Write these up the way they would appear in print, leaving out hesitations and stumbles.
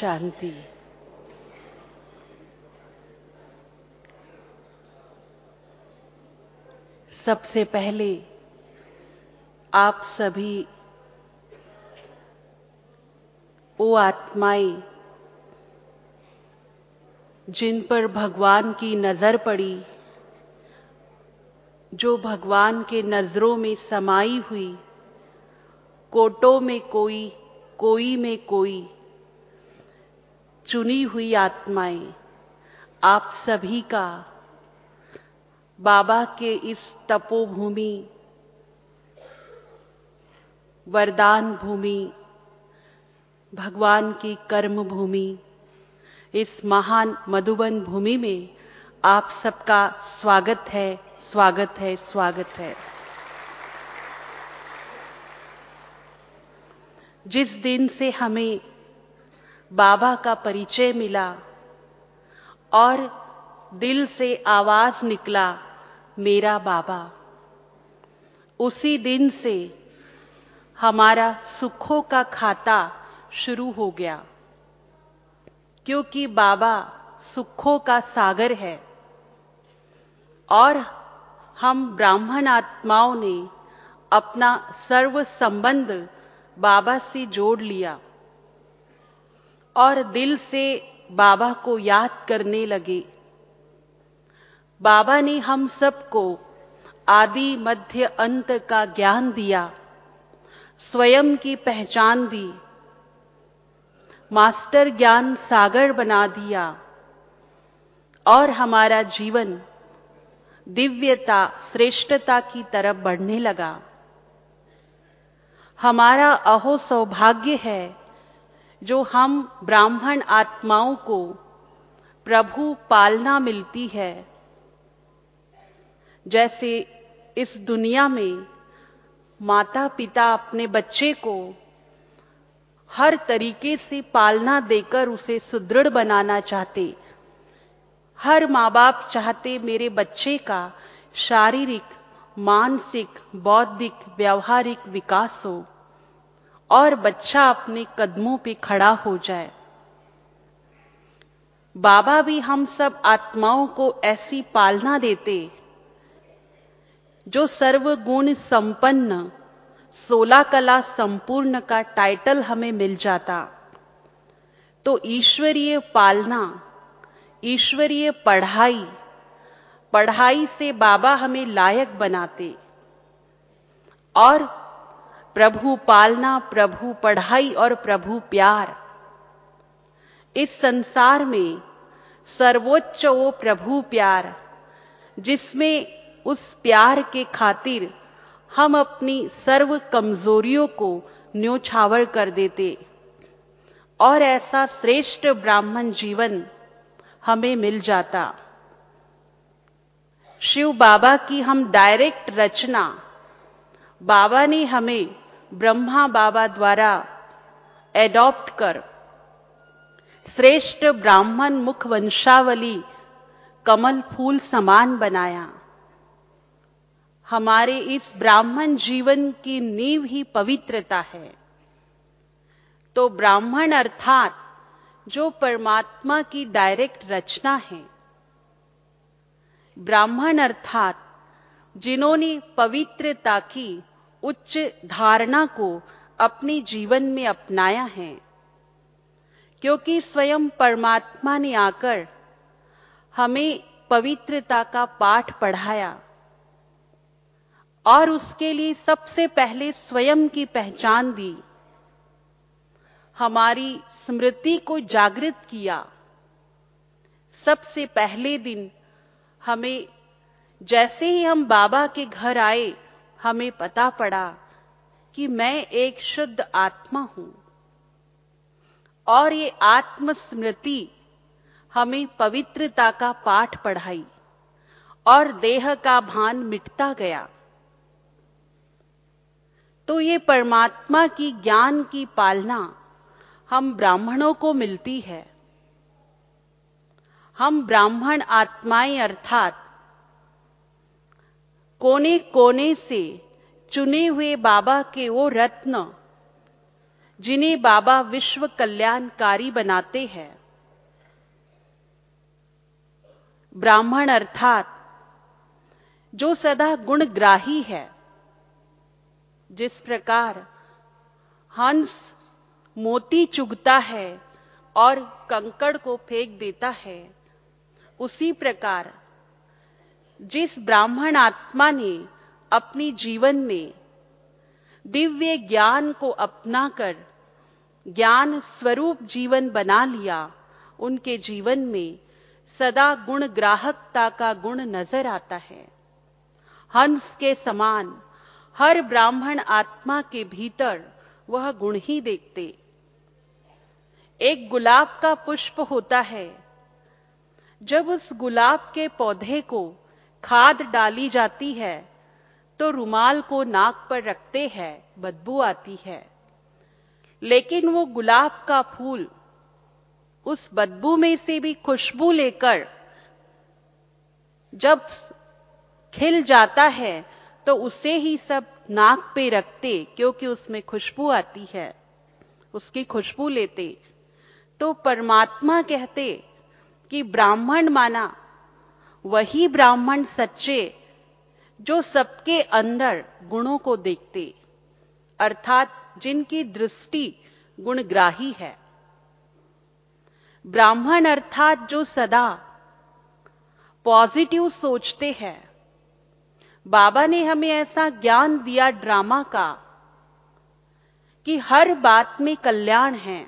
शांति। सबसे पहले आप सभी वो आत्माएं जिन पर भगवान की नजर पड़ी, जो भगवान के नजरों में समाई हुई, कोटों में कोई, कोई में कोई, चुनी हुई आत्माएं, आप सभी का बाबा के इस तपोभूमि, वरदान भूमि, भगवान की कर्म भूमि, इस महान मधुबन भूमि में आप सबका स्वागत है, स्वागत है, स्वागत है। जिस दिन से हमें बाबा का परिचय मिला और दिल से आवाज निकला, मेरा बाबा, उसी दिन से हमारा सुखों का खाता शुरू हो गया, क्योंकि बाबा सुखों का सागर है और हम ब्राह्मण आत्माओं ने अपना सर्व संबंध बाबा से जोड़ लिया और दिल से बाबा को याद करने लगे। बाबा ने हम सबको आदि मध्य अंत का ज्ञान दिया, स्वयं की पहचान दी, मास्टर ज्ञान सागर बना दिया और हमारा जीवन दिव्यता, श्रेष्ठता की तरफ बढ़ने लगा। हमारा अहो सौभाग्य है जो हम ब्राह्मण आत्माओं को प्रभु पालना मिलती है। जैसे इस दुनिया में माता पिता अपने बच्चे को हर तरीके से पालना देकर उसे सुदृढ़ बनाना चाहते, हर माँ बाप चाहते मेरे बच्चे का शारीरिक, मानसिक, बौद्धिक, व्यावहारिक विकास हो और बच्चा अपने कदमों पे खड़ा हो जाए। बाबा भी हम सब आत्माओं को ऐसी पालना देते जो सर्वगुण संपन्न, 16 कला संपूर्ण का टाइटल हमें मिल जाता। तो ईश्वरीय पालना, ईश्वरीय पढ़ाई, पढ़ाई से बाबा हमें लायक बनाते और प्रभु पालना, प्रभु पढ़ाई और प्रभु प्यार, इस संसार में सर्वोच्च वो प्रभु प्यार जिसमें उस प्यार के खातिर हम अपनी सर्व कमजोरियों को न्योछावर कर देते और ऐसा श्रेष्ठ ब्राह्मण जीवन हमें मिल जाता। शिव बाबा की हम डायरेक्ट रचना, बाबा ने हमें ब्रह्मा बाबा द्वारा एडॉप्ट कर श्रेष्ठ ब्राह्मण मुख वंशावली कमल फूल समान बनाया। हमारे इस ब्राह्मण जीवन की नींव ही पवित्रता है। तो ब्राह्मण अर्थात जो परमात्मा की डायरेक्ट रचना है, ब्राह्मण अर्थात जिन्होंने पवित्रता की उच्च धारणा को अपने जीवन में अपनाया है, क्योंकि स्वयं परमात्मा ने आकर हमें पवित्रता का पाठ पढ़ाया और उसके लिए सबसे पहले स्वयं की पहचान दी, हमारी स्मृति को जागृत किया। सबसे पहले दिन हमें, जैसे ही हम बाबा के घर आए, हमें पता पड़ा कि मैं एक शुद्ध आत्मा हूं और ये आत्म स्मृति हमें पवित्रता का पाठ पढ़ाई और देह का भान मिटता गया। तो ये परमात्मा की ज्ञान की पालना हम ब्राह्मणों को मिलती है। हम ब्राह्मण आत्माएं अर्थात कोने कोने से चुने हुए बाबा के वो रत्न जिन्हें बाबा विश्व कल्याणकारी बनाते हैं। ब्राह्मण अर्थात जो सदा गुणग्राही है। जिस प्रकार हंस मोती चुगता है और कंकड़ को फेंक देता है, उसी प्रकार जिस ब्राह्मण आत्मा ने अपनी जीवन में दिव्य ज्ञान को अपनाकर ज्ञान स्वरूप जीवन बना लिया, उनके जीवन में सदा गुण ग्राहकता का गुण नजर आता है। हंस के समान हर ब्राह्मण आत्मा के भीतर वह गुण ही देखते। एक गुलाब का पुष्प होता है, जब उस गुलाब के पौधे को खाद डाली जाती है तो रुमाल को नाक पर रखते हैं, बदबू आती है। लेकिन वो गुलाब का फूल उस बदबू में से भी खुशबू लेकर जब खिल जाता है तो उसे ही सब नाक पे रखते, क्योंकि उसमें खुशबू आती है, उसकी खुशबू लेते। तो परमात्मा कहते कि ब्राह्मण माना वही ब्राह्मण सच्चे जो सबके अंदर गुणों को देखते, अर्थात जिनकी दृष्टि गुणग्राही है। ब्राह्मण अर्थात जो सदा पॉजिटिव सोचते हैं। बाबा ने हमें ऐसा ज्ञान दिया ड्रामा का कि हर बात में कल्याण है।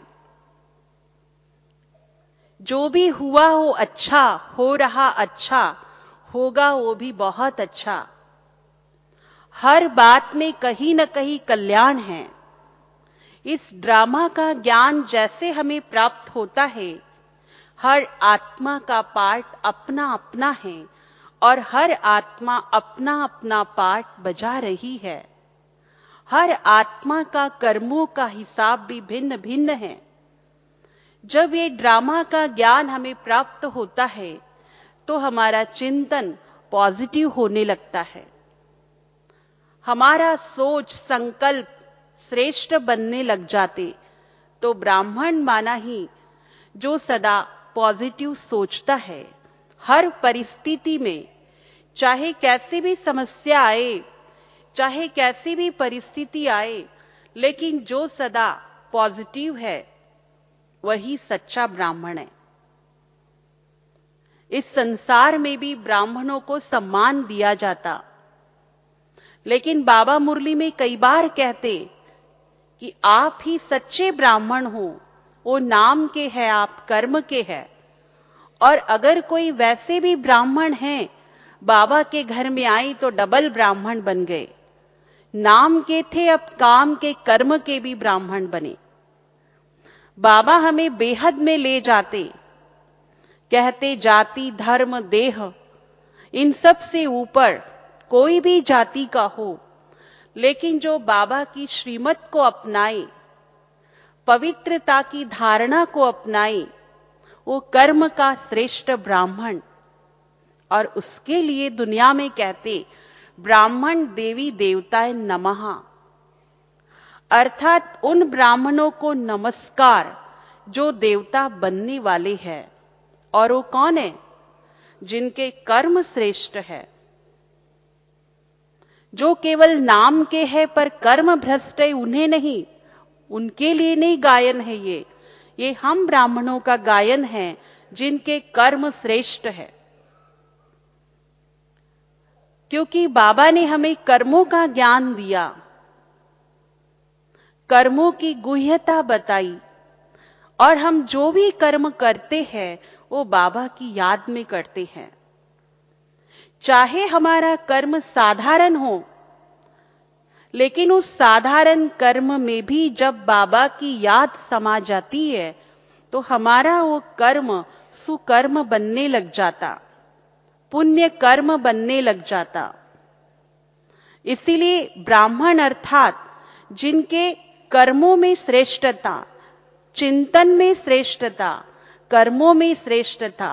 जो भी हुआ हो अच्छा, हो रहा अच्छा, होगा वो भी बहुत अच्छा। हर बात में कहीं न कहीं कल्याण है। इस ड्रामा का ज्ञान जैसे हमें प्राप्त होता है, हर आत्मा का पार्ट अपना अपना है और हर आत्मा अपना अपना पार्ट बजा रही है। हर आत्मा का कर्मों का हिसाब भी भिन्न भिन्न है। जब ये ड्रामा का ज्ञान हमें प्राप्त होता है तो हमारा चिंतन पॉजिटिव होने लगता है, हमारा सोच संकल्प श्रेष्ठ बनने लग जाते। तो ब्राह्मण माना ही जो सदा पॉजिटिव सोचता है, हर परिस्थिति में, चाहे कैसी भी समस्या आए, चाहे कैसी भी परिस्थिति आए, लेकिन जो सदा पॉजिटिव है वही सच्चा ब्राह्मण है। इस संसार में भी ब्राह्मणों को सम्मान दिया जाता, लेकिन बाबा मुरली में कई बार कहते कि आप ही सच्चे ब्राह्मण हो। वो नाम के हैं, आप कर्म के हैं। और अगर कोई वैसे भी ब्राह्मण हैं, बाबा के घर में आई तो डबल ब्राह्मण बन गए। नाम के थे, अब काम के कर्म के भी ब्राह्मण बने। बाबा हमें बेहद में ले जाते, कहते जाति धर्म देह इन सब से ऊपर कोई भी जाति का हो, लेकिन जो बाबा की श्रीमत को अपनाए, पवित्रता की धारणा को अपनाए, वो कर्म का श्रेष्ठ ब्राह्मण। और उसके लिए दुनिया में कहते ब्राह्मण देवी देवताए नमः, अर्थात उन ब्राह्मणों को नमस्कार जो देवता बनने वाले हैं। और वो कौन है? जिनके कर्म श्रेष्ठ है, जो केवल नाम के हैं पर कर्म भ्रष्ट है, उन्हें नहीं, उनके लिए नहीं गायन है ये हम ब्राह्मणों का गायन है जिनके कर्म श्रेष्ठ है। क्योंकि बाबा ने हमें कर्मों का ज्ञान दिया, कर्मों की गुह्यता बताई, और हम जो भी कर्म करते हैं वो बाबा की याद में करते हैं। चाहे हमारा कर्म साधारण हो, लेकिन उस साधारण कर्म में भी जब बाबा की याद समा जाती है तो हमारा वो कर्म सुकर्म बनने लग जाता, पुण्य कर्म बनने लग जाता। इसीलिए ब्राह्मण अर्थात जिनके कर्मों में श्रेष्ठता, चिंतन में श्रेष्ठता, कर्मों में श्रेष्ठता,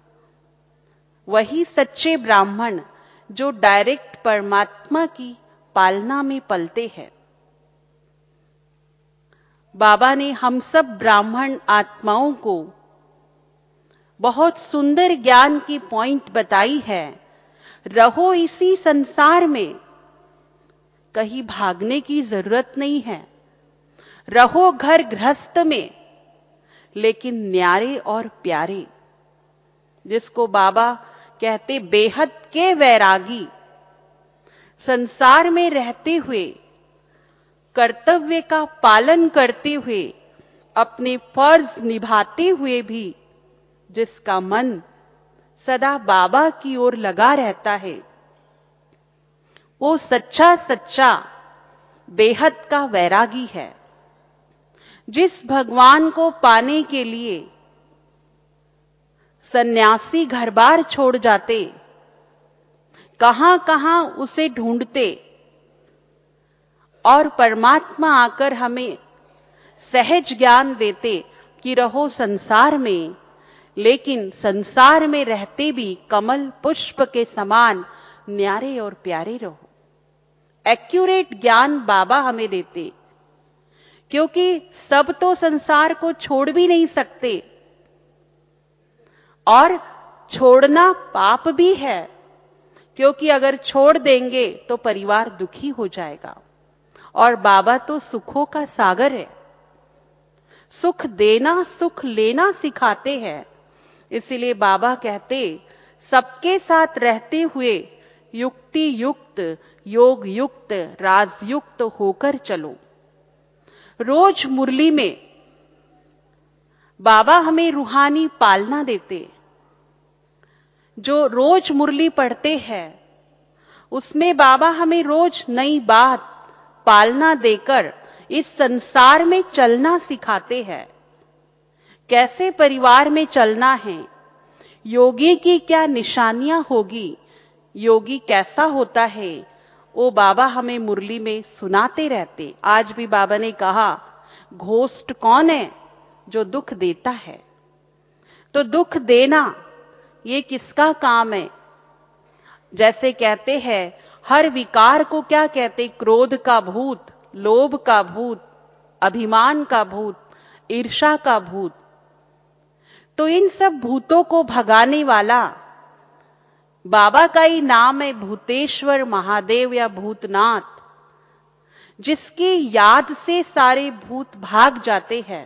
वही सच्चे ब्राह्मण जो डायरेक्ट परमात्मा की पालना में पलते हैं। बाबा ने हम सब ब्राह्मण आत्माओं को बहुत सुंदर ज्ञान की पॉइंट बताई है। रहो इसी संसार में, कहीं भागने की जरूरत नहीं है। रहो घर गृहस्थ में, लेकिन न्यारे और प्यारे, जिसको बाबा कहते बेहद के वैरागी। संसार में रहते हुए, कर्तव्य का पालन करते हुए, अपने फर्ज निभाते हुए भी जिसका मन सदा बाबा की ओर लगा रहता है, वो सच्चा सच्चा बेहद का वैरागी है। जिस भगवान को पाने के लिए सन्यासी घर बार छोड़ जाते, कहां कहां उसे ढूंढते, और परमात्मा आकर हमें सहज ज्ञान देते कि रहो संसार में, लेकिन संसार में रहते भी कमल पुष्प के समान न्यारे और प्यारे रहो। एक्यूरेट ज्ञान बाबा हमें देते, क्योंकि सब तो संसार को छोड़ भी नहीं सकते, और छोड़ना पाप भी है, क्योंकि अगर छोड़ देंगे तो परिवार दुखी हो जाएगा। और बाबा तो सुखों का सागर है, सुख देना सुख लेना सिखाते हैं। इसीलिए बाबा कहते सबके साथ रहते हुए युक्ति युक्त, योग युक्त, राजयुक्त होकर चलो। रोज मुरली में बाबा हमें रूहानी पालना देते। जो रोज मुरली पढ़ते हैं, उसमें बाबा हमें रोज नई बात पालना देकर इस संसार में चलना सिखाते हैं। कैसे परिवार में चलना है, योगी की क्या निशानियां होगी, योगी कैसा होता है, वो बाबा हमें मुरली में सुनाते रहते। आज भी बाबा ने कहा, घोस्ट कौन है? जो दुख देता है। तो दुख देना ये किसका काम है? जैसे कहते हैं हर विकार को क्या कहते, क्रोध का भूत, लोभ का भूत, अभिमान का भूत, ईर्ष्या का भूत। तो इन सब भूतों को भगाने वाला बाबा का ही नाम है भूतेश्वर महादेव या भूतनाथ, जिसकी याद से सारे भूत भाग जाते हैं।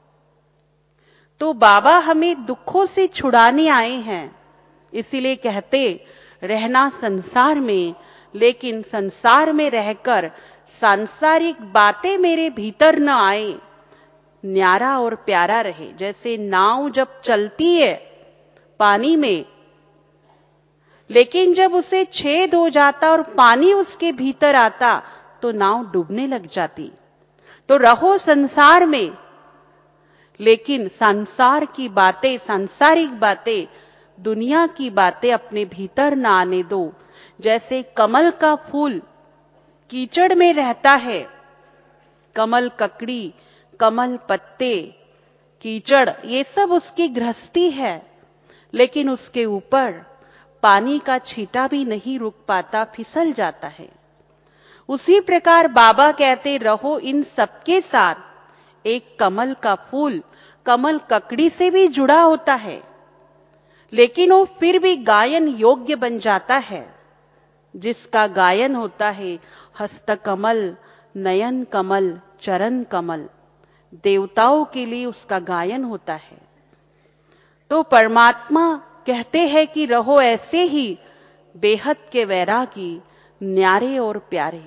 तो बाबा हमें दुखों से छुड़ाने आए हैं। इसीलिए कहते रहना संसार में, लेकिन संसार में रहकर सांसारिक बातें मेरे भीतर न आए, न्यारा और प्यारा रहे। जैसे नाव जब चलती है पानी में, लेकिन जब उसे छेद हो जाता और पानी उसके भीतर आता तो नाव डूबने लग जाती। तो रहो संसार में, लेकिन संसार की बातें, सांसारिक बातें, दुनिया की बातें अपने भीतर न आने दो। जैसे कमल का फूल कीचड़ में रहता है, कमल ककड़ी, कमल पत्ते, कीचड़, ये सब उसकी गृहस्थी है, लेकिन उसके ऊपर पानी का छींटा भी नहीं रुक पाता, फिसल जाता है। उसी प्रकार बाबा कहते रहो इन सबके साथ। एक कमल का फूल कमल ककड़ी से भी जुड़ा होता है, लेकिन वो फिर भी गायन योग्य बन जाता है। जिसका गायन होता है हस्त कमल, नयन कमल, चरण कमल, देवताओं के लिए उसका गायन होता है। तो परमात्मा कहते हैं कि रहो ऐसे ही बेहद के वैरागी, न्यारे और प्यारे।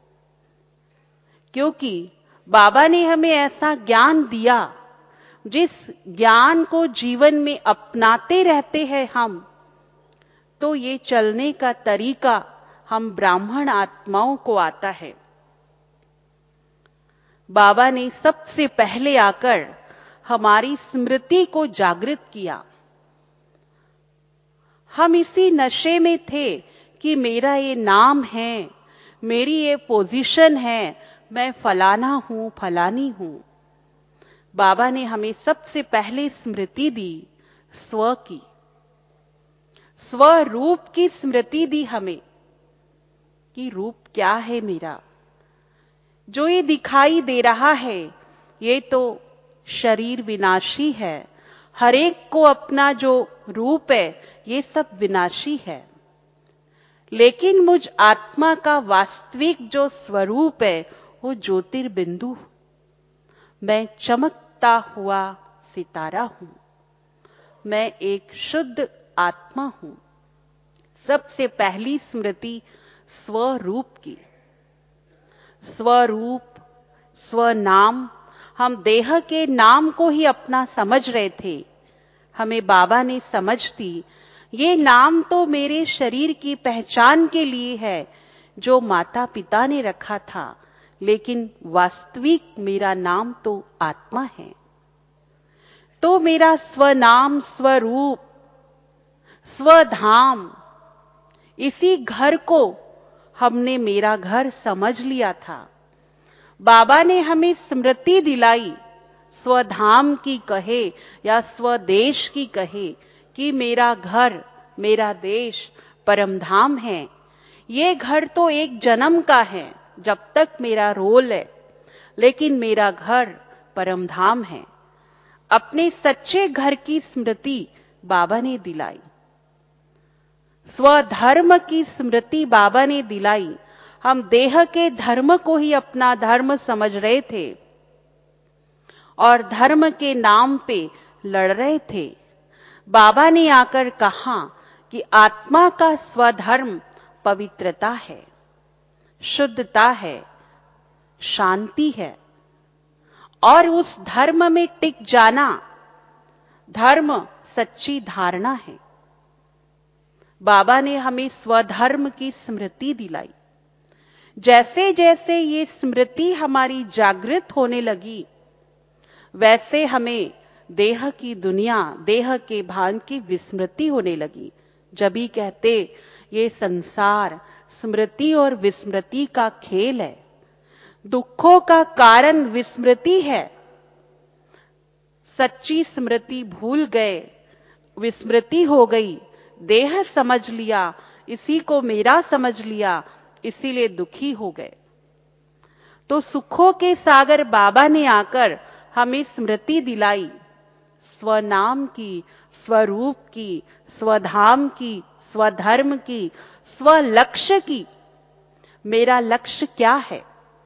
क्योंकि बाबा ने हमें ऐसा ज्ञान दिया, जिस ज्ञान को जीवन में अपनाते रहते हैं हम, तो ये चलने का तरीका हम ब्राह्मण आत्माओं को आता है। बाबा ने सबसे पहले आकर हमारी स्मृति को जागृत किया। हम इसी नशे में थे कि मेरा ये नाम है, मेरी ये पोजीशन है, मैं फलाना हूं, फलानी हूं। बाबा ने हमें सबसे पहले स्मृति दी स्व की, स्वरूप की स्मृति दी हमें कि रूप क्या है मेरा। जो ये दिखाई दे रहा है ये तो शरीर विनाशी है, हर एक को अपना जो रूप है ये सब विनाशी है, लेकिन मुझ आत्मा का वास्तविक जो स्वरूप है वो ज्योतिर्बिंदु। मैं चमकता हुआ सितारा हूं, मैं एक शुद्ध आत्मा हूं। सबसे पहली स्मृति स्वरूप की। स्वरूप, स्वनाम, हम देह के नाम को ही अपना समझ रहे थे। हमें बाबा ने समझ दी, ये नाम तो मेरे शरीर की पहचान के लिए है जो माता पिता ने रखा था, लेकिन वास्तविक मेरा नाम तो आत्मा है। तो मेरा स्वनाम, स्वरूप, स्वधाम, इसी घर को हमने मेरा घर समझ लिया था। बाबा ने हमें स्मृति दिलाई, स्वधाम की कहे या स्वदेश की कहे, कि मेरा घर, मेरा देश परमधाम है। ये घर तो एक जन्म का है जब तक मेरा रोल है, लेकिन मेरा घर परमधाम है। अपने सच्चे घर की स्मृति बाबा ने दिलाई, स्वधर्म की स्मृति बाबा ने दिलाई। हम देह के धर्म को ही अपना धर्म समझ रहे थे और धर्म के नाम पे लड़ रहे थे। बाबा ने आकर कहा कि आत्मा का स्वधर्म पवित्रता है, शुद्धता है, शांति है, और उस धर्म में टिक जाना, धर्म सच्ची धारणा है। बाबा ने हमें स्वधर्म की स्मृति दिलाई। जैसे जैसे ये स्मृति हमारी जागृत होने लगी, वैसे हमें देह की दुनिया, देह के भान की विस्मृति होने लगी। जब ही कहते ये संसार स्मृति और विस्मृति का खेल है, दुखों का कारण विस्मृति है। सच्ची स्मृति भूल गए, विस्मृति हो गई, देह समझ लिया, इसी को मेरा समझ लिया, इसीलिए दुखी हो गए। तो सुखों के सागर बाबा ने आकर हमें स्मृति दिलाई, स्वनाम की, स्वरूप की, स्वधाम की, स्वधर्म की, स्वलक्ष्य की। मेरा लक्ष्य क्या है?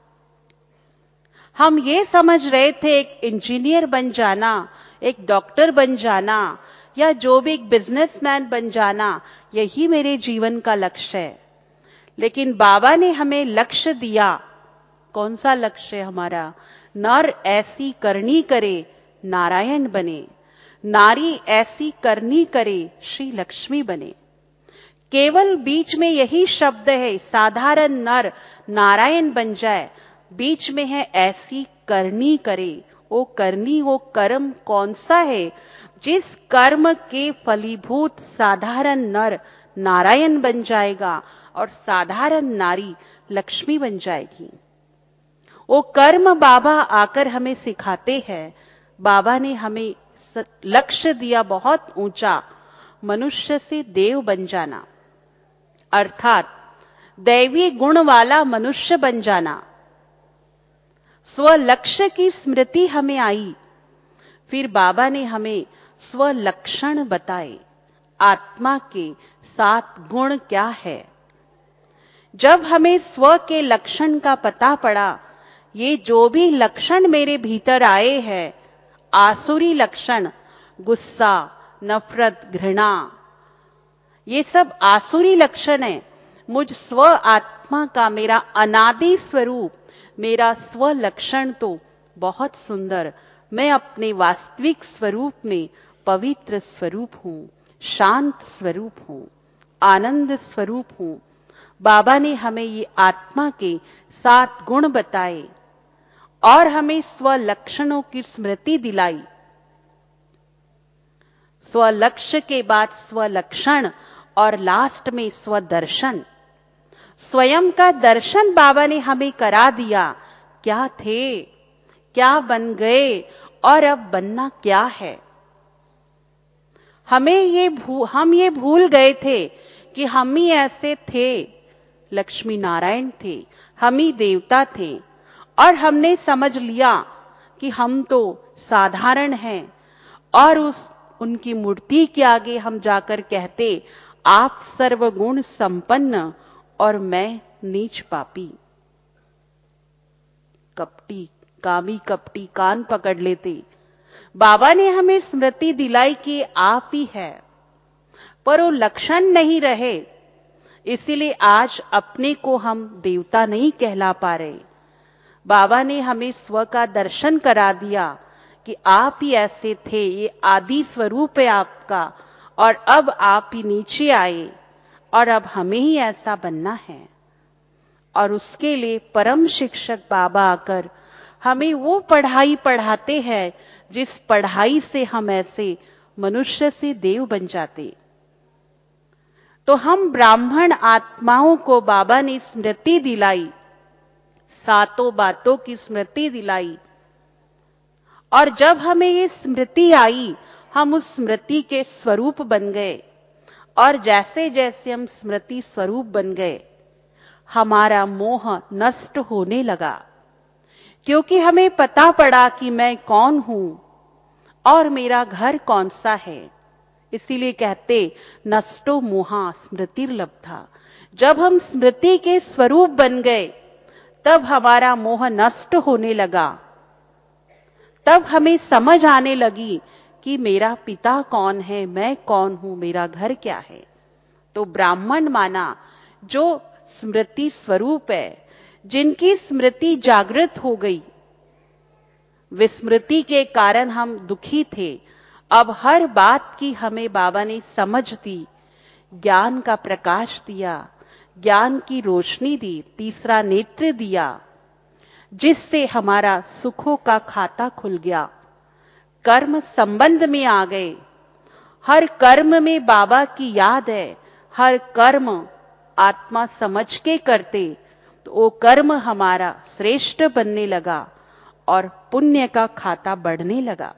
हम ये समझ रहे थे एक इंजीनियर बन जाना, एक डॉक्टर बन जाना, या जो भी एक बिजनेसमैन बन जाना, यही मेरे जीवन का लक्ष्य है। लेकिन बाबा ने हमें लक्ष्य दिया। कौन सा लक्ष्य है हमारा? नर ऐसी करनी करे नारायण बने, नारी ऐसी करनी करे श्री लक्ष्मी बने। केवल बीच में यही शब्द है, साधारण नर नारायण बन जाए। बीच में है ऐसी करनी करे। वो करनी, वो कर्म कौन सा है? जिस कर्म के फलीभूत साधारण नर नारायण बन जाएगा और साधारण नारी लक्ष्मी बन जाएगी। वो कर्म बाबा आकर हमें सिखाते हैं। बाबा ने हमें लक्ष्य दिया बहुत ऊंचा, मनुष्य से देव बन जाना, अर्थात दैवी गुण वाला मनुष्य बन जाना। स्वलक्ष्य की स्मृति हमें आई। फिर बाबा ने हमें स्वलक्षण बताए, आत्मा के 7 गुण क्या है। जब हमें स्व के लक्षण का पता पड़ा, ये जो भी लक्षण मेरे भीतर आए हैं, आसुरी लक्षण, गुस्सा, नफरत, घृणा, ये सब आसुरी लक्षण है। मुझ स्व आत्मा का मेरा अनादि स्वरूप, मेरा स्व लक्षण तो बहुत सुंदर, मैं अपने वास्तविक स्वरूप में पवित्र स्वरूप हूं, शांत स्वरूप हूं, आनंद स्वरूप हूं। बाबा ने हमें ये आत्मा के 7 गुण बताए और हमें स्वलक्षणों की स्मृति दिलाई। स्वलक्ष्य के बाद स्वलक्षण और लास्ट में स्वदर्शन। स्वयं का दर्शन बाबा ने हमें करा दिया। क्या थे, क्या बन गए और अब बनना क्या है। हम ये भूल गए थे कि हम ही ऐसे थे, लक्ष्मी नारायण थे, हम ही देवता थे, और हमने समझ लिया कि हम तो साधारण हैं, और उनकी मूर्ति के आगे हम जाकर कहते, आप सर्वगुण संपन्न और मैं नीच पापी। कपटी, कामी कपटी कान पकड़ लेते। बाबा ने हमें स्मृति दिलाई कि आप ही है, पर वो लक्षण नहीं रहे, इसीलिए आज अपने को हम देवता नहीं कहला पा रहे। बाबा ने हमें स्व का दर्शन करा दिया कि आप ही ऐसे थे, ये आदि स्वरूप है आपका, और अब आप ही नीचे आए और अब हमें ही ऐसा बनना है। और उसके लिए परम शिक्षक बाबा आकर हमें वो पढ़ाई पढ़ाते हैं जिस पढ़ाई से हम ऐसे मनुष्य से देव बन जाते। तो हम ब्राह्मण आत्माओं को बाबा ने स्मृति दिलाई, सातों बातों की स्मृति दिलाई, और जब हमें ये स्मृति आई हम उस स्मृति के स्वरूप बन गए। और जैसे जैसे हम स्मृति स्वरूप बन गए हमारा मोह नष्ट होने लगा, क्योंकि हमें पता पड़ा कि मैं कौन हूं और मेरा घर कौन सा है। इसीलिए कहते नष्टो मोहा स्मृतिर्लब्धा। जब हम स्मृति के स्वरूप बन गए तब हमारा मोह नष्ट होने लगा, तब हमें समझ आने लगी कि मेरा पिता कौन है, मैं कौन हूं, मेरा घर क्या है। तो ब्राह्मण माना जो स्मृति स्वरूप है, जिनकी स्मृति जागृत हो गई। विस्मृति के कारण हम दुखी थे, अब हर बात की हमें बाबा ने समझ दी, ज्ञान का प्रकाश दिया, ज्ञान की रोशनी दी, तीसरा नेत्र दिया, जिससे हमारा सुखों का खाता खुल गया। कर्म संबंध में आ गए, हर कर्म में बाबा की याद है, हर कर्म आत्मा समझ के करते तो वो कर्म हमारा श्रेष्ठ बनने लगा और पुण्य का खाता बढ़ने लगा।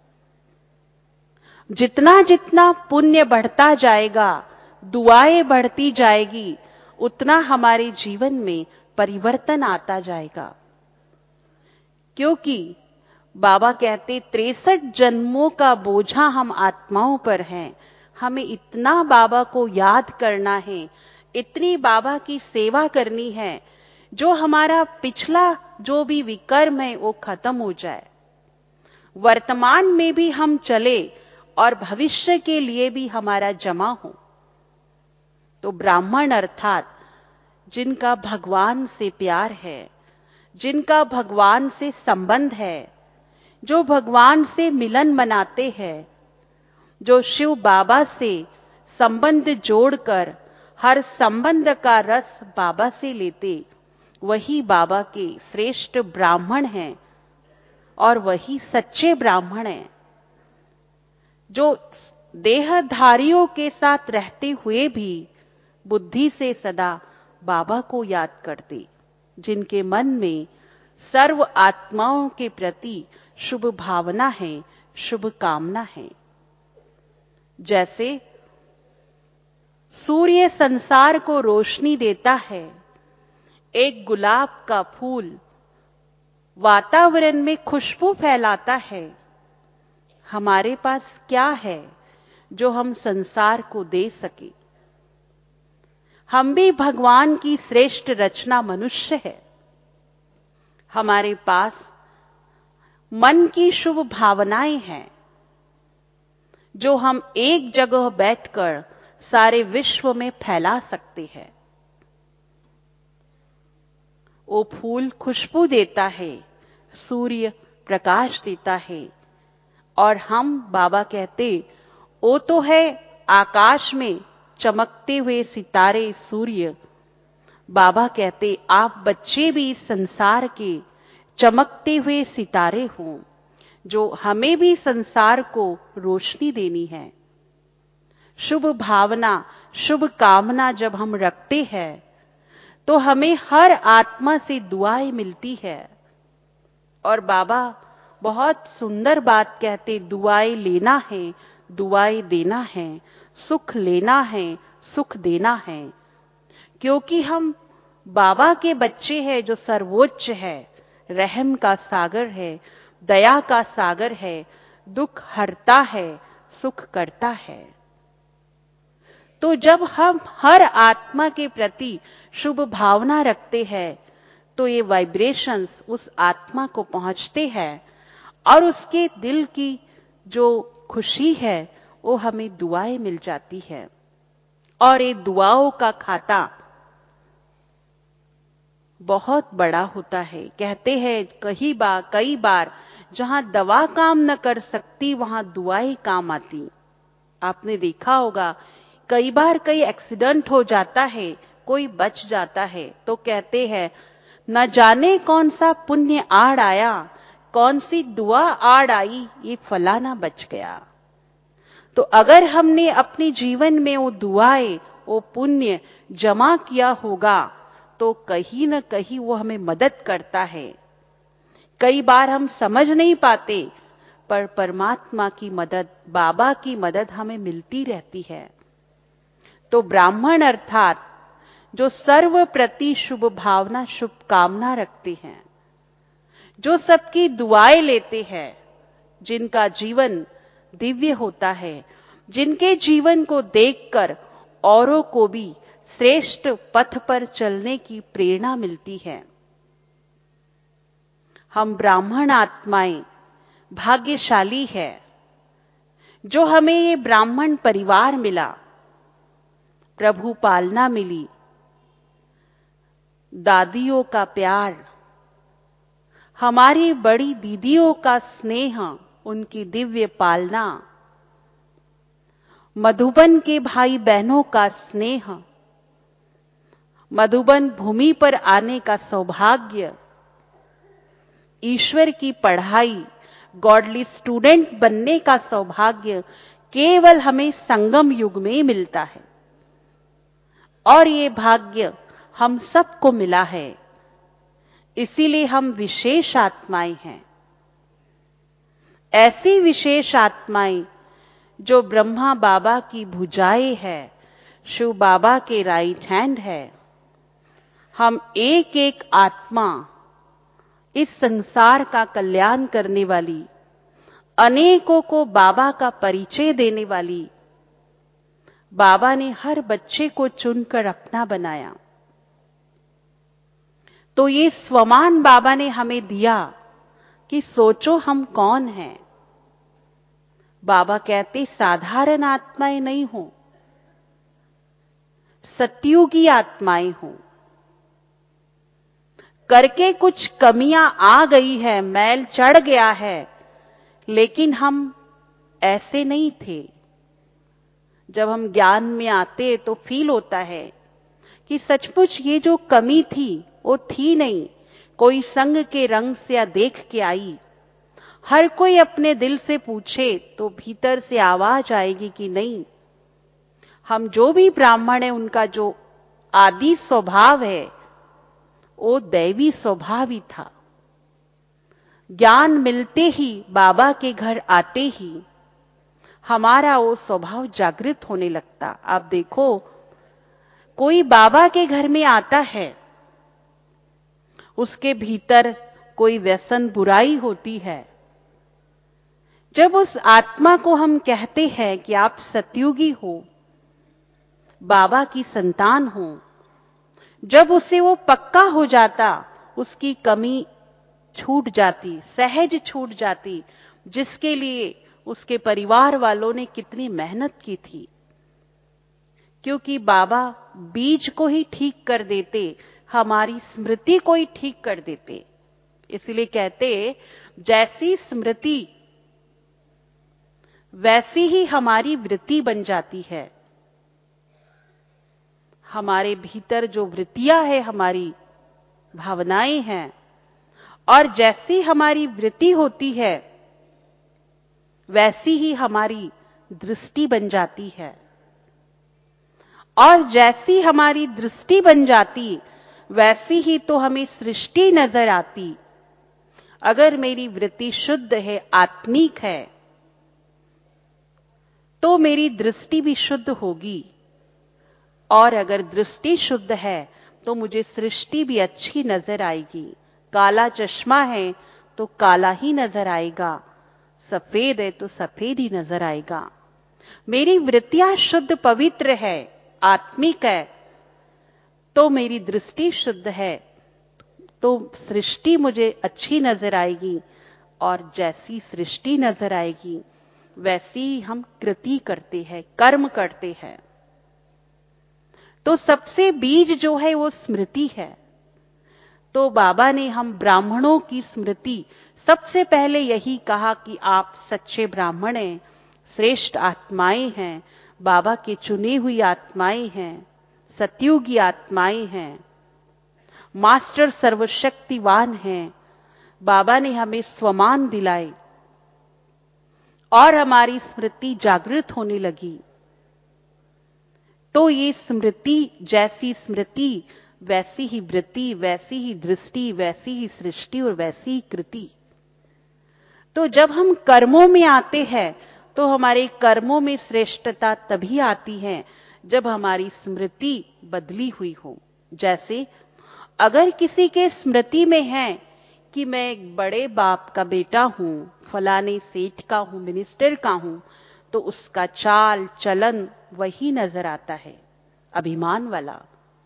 जितना जितना पुण्य बढ़ता जाएगा, दुआएं बढ़ती जाएगी, उतना हमारे जीवन में परिवर्तन आता जाएगा। क्योंकि बाबा कहते 63 जन्मों का बोझा हम आत्माओं पर है। हमें इतना बाबा को याद करना है, इतनी बाबा की सेवा करनी है, जो हमारा पिछला जो भी विकर्म है वो खत्म हो जाए, वर्तमान में भी हम चले और भविष्य के लिए भी हमारा जमा हो। तो ब्राह्मण अर्थात जिनका भगवान से प्यार है, जिनका भगवान से संबंध है, जो भगवान से मिलन मनाते हैं, जो शिव बाबा से संबंध जोड़कर हर संबंध का रस बाबा से लेते, वही बाबा के श्रेष्ठ ब्राह्मण हैं और वही सच्चे ब्राह्मण हैं। जो देहधारियों के साथ रहते हुए भी बुद्धि से सदा बाबा को याद करते, जिनके मन में सर्व आत्माओं के प्रति शुभ भावना है, शुभ कामना है। जैसे सूर्य संसार को रोशनी देता है, एक गुलाब का फूल वातावरण में खुशबू फैलाता है, हमारे पास क्या है जो हम संसार को दे सके। हम भी भगवान की श्रेष्ठ रचना मनुष्य है। हमारे पास मन की शुभ भावनाएं हैं, जो हम एक जगह बैठकर सारे विश्व में फैला सकते हैं। वो फूल खुशबू देता है, सूर्य प्रकाश देता है, और हम बाबा कहते वो तो है आकाश में चमकते हुए सितारे सूर्य। बाबा कहते आप बच्चे भी इस संसार के चमकते हुए सितारे हों, जो हमें भी संसार को रोशनी देनी है। शुभ भावना, शुभ कामना जब हम रखते हैं तो हमें हर आत्मा से दुआएं मिलती है। और बाबा बहुत सुंदर बात कहते, दुआएं लेना है, दुआएं देना है, सुख लेना है, सुख देना है। क्योंकि हम बाबा के बच्चे हैं जो सर्वोच्च है, रहम का सागर है, दया का सागर है, दुख हरता है, सुख करता है। तो जब हम हर आत्मा के प्रति शुभ भावना रखते हैं तो ये वाइब्रेशंस उस आत्मा को पहुंचते हैं और उसके दिल की जो खुशी है वो हमें दुआएं मिल जाती है। और ये दुआओं का खाता बहुत बड़ा होता है। कहते हैं कई बार जहां दवा काम न कर सकती वहां दुआएं काम आती। आपने देखा होगा कई बार कई एक्सीडेंट हो जाता है, कोई बच जाता है तो कहते हैं न जाने कौन सा पुण्य आड़ आया, कौन सी दुआ आड़ आई, ये फलाना बच गया। तो अगर हमने अपने जीवन में वो दुआएं, वो पुण्य जमा किया होगा तो कहीं न कहीं वो हमें मदद करता है। कई बार हम समझ नहीं पाते पर परमात्मा की मदद, बाबा की मदद हमें मिलती रहती है। तो ब्राह्मण अर्थात जो सर्व प्रति शुभ भावना, शुभकामना रखते हैं, जो सबकी दुआएं लेते हैं, जिनका जीवन दिव्य होता है, जिनके जीवन को देखकर औरों को भी श्रेष्ठ पथ पर चलने की प्रेरणा मिलती है। हम ब्राह्मण आत्माएं भाग्यशाली है जो हमें ये ब्राह्मण परिवार मिला, प्रभु पालना मिली, दादियों का प्यार, हमारी बड़ी दीदियों का स्नेह, उनकी दिव्य पालना, मधुबन के भाई बहनों का स्नेह, मधुबन भूमि पर आने का सौभाग्य, ईश्वर की पढ़ाई, गॉडली स्टूडेंट बनने का सौभाग्य केवल हमें संगम युग में मिलता है। और ये भाग्य हम सबको मिला है, इसीलिए हम विशेष आत्माएं हैं। ऐसी विशेष आत्माएं जो ब्रह्मा बाबा की भुजाएं है, शिव बाबा के राइट हैंड है। हम एक एक आत्मा इस संसार का कल्याण करने वाली, अनेकों को बाबा का परिचय देने वाली। बाबा ने हर बच्चे को चुनकर अपना बनाया। तो ये स्वमान बाबा ने हमें दिया कि सोचो हम कौन हैं। बाबा कहते साधारण आत्माएं नहीं हो, सतयुगी आत्माएं हो। करके कुछ कमियां आ गई है, मैल चढ़ गया है, लेकिन हम ऐसे नहीं थे। जब हम ज्ञान में आते तो फील होता है कि सचमुच ये जो कमी थी वो थी नहीं, कोई संग के रंग से या देख के आई। हर कोई अपने दिल से पूछे तो भीतर से आवाज आएगी कि नहीं, हम जो भी ब्राह्मण है उनका जो आदि स्वभाव है वो दैवी स्वभाव ही था। ज्ञान मिलते ही, बाबा के घर आते ही हमारा वो स्वभाव जागृत होने लगता। आप देखो कोई बाबा के घर में आता है, उसके भीतर कोई व्यसन बुराई होती है। जब उस आत्मा को हम कहते हैं कि आप सतयुगी हो, बाबा की संतान हो, जब उसे वो पक्का हो जाता, उसकी कमी छूट जाती, सहज छूट जाती, जिसके लिए उसके परिवार वालों ने कितनी मेहनत की थी। क्योंकि बाबा बीज को ही ठीक कर देते, हमारी स्मृति को ही ठीक कर देते। इसलिए कहते जैसी स्मृति वैसी ही हमारी वृत्ति बन जाती है। हमारे भीतर जो वृत्तियां है, हमारी भावनाएं हैं, और जैसी हमारी वृत्ति होती है वैसी ही हमारी दृष्टि बन जाती है। और जैसी हमारी दृष्टि बन जाती वैसी ही तो हमें सृष्टि नजर आती। अगर मेरी वृत्ति शुद्ध है, आत्मिक है, तो मेरी दृष्टि भी शुद्ध होगी। और अगर दृष्टि शुद्ध है तो मुझे सृष्टि भी अच्छी नजर आएगी। काला चश्मा है तो काला ही नजर आएगा, सफेद है तो सफेद ही नजर आएगा। मेरी वृत्तियां शुद्ध पवित्र है, आत्मिक है, तो मेरी दृष्टि शुद्ध है, तो सृष्टि मुझे अच्छी नजर आएगी, और जैसी सृष्टि नजर आएगी वैसी ही हम कृति करते हैं, कर्म करते हैं। तो सबसे बीज जो है वो स्मृति है। तो बाबा ने हम ब्राह्मणों की स्मृति, सबसे पहले यही कहा कि आप सच्चे ब्राह्मण हैं, श्रेष्ठ आत्माएं हैं, बाबा के चुनी हुई आत्माएं हैं, सतयुगी आत्माएं हैं, मास्टर सर्वशक्तिवान हैं। बाबा ने हमें स्वमान दिलाए और हमारी स्मृति जागृत होने लगी। तो ये स्मृति, जैसी स्मृति वैसी ही वृत्ति, वैसी ही दृष्टि, वैसी ही सृष्टि और वैसी ही कृति। तो जब हम कर्मों में आते हैं तो हमारे कर्मों में श्रेष्ठता तभी आती है जब हमारी स्मृति बदली हुई हो। जैसे अगर किसी के स्मृति में है कि मैं एक बड़े बाप का बेटा हूं, फलाने सेठ का हूं, मिनिस्टर का हूं, तो उसका चाल चलन वही नजर आता है, अभिमान वाला।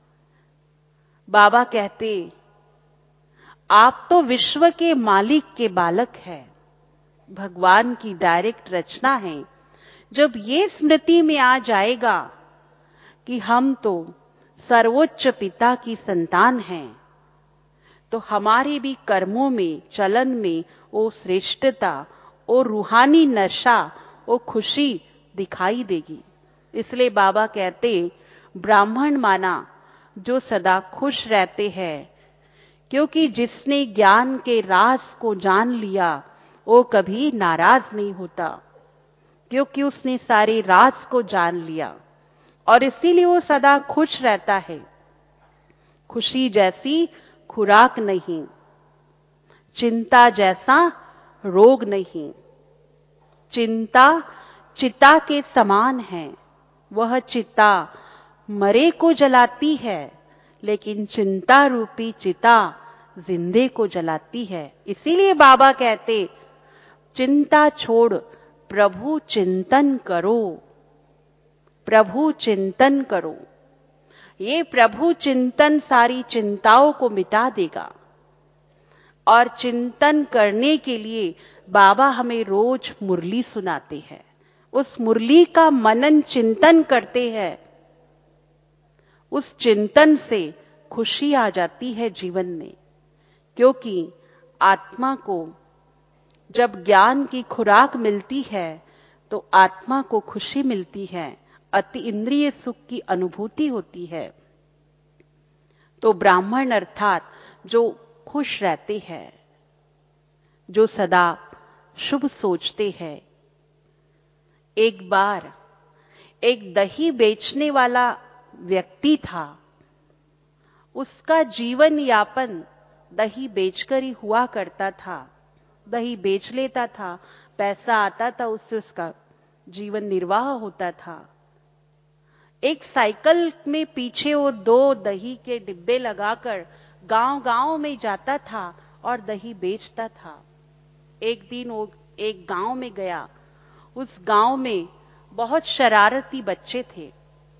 बाबा कहते, आप तो विश्व के मालिक के बालक हैं, भगवान की डायरेक्ट रचना है। जब ये स्मृति में आ जाएगा कि हम तो सर्वोच्च पिता की संतान हैं, तो हमारे भी कर्मों में, चलन में वो श्रेष्ठता, वो रूहानी नशा, वो खुशी दिखाई देगी। इसलिए बाबा कहते, ब्राह्मण माना जो सदा खुश रहते हैं, क्योंकि जिसने ज्ञान के राज को जान लिया वो कभी नाराज नहीं होता, क्योंकि उसने सारे राज को जान लिया, और इसीलिए वो सदा खुश रहता है। खुशी जैसी खुराक नहीं, चिंता जैसा रोग नहीं। चिंता चिता के समान है, वह चिता मरे को जलाती है, लेकिन चिंता रूपी चिता जिंदे को जलाती है। इसीलिए बाबा कहते, चिंता छोड़ प्रभु चिंतन करो, प्रभु चिंतन करो। ये प्रभु चिंतन सारी चिंताओं को मिटा देगा। और चिंतन करने के लिए बाबा हमें रोज मुरली सुनाते हैं, उस मुरली का मनन चिंतन करते हैं। उस चिंतन से खुशी आ जाती है जीवन में, क्योंकि आत्मा को जब ज्ञान की खुराक मिलती है तो आत्मा को खुशी मिलती है, अति इंद्रिय सुख की अनुभूति होती है। तो ब्राह्मण अर्थात जो खुश रहते हैं, जो सदा शुभ सोचते हैं। एक बार एक दही बेचने वाला व्यक्ति था, उसका जीवन यापन दही बेचकर ही हुआ करता था। दही बेच लेता था, पैसा आता था, उससे उसका जीवन निर्वाह होता था। एक साइकिल में पीछे वो 2 दही के डिब्बे लगाकर गांव-गांव में जाता था और दही बेचता था। एक दिन वो एक गांव में गया, उस गांव में बहुत शरारती बच्चे थे।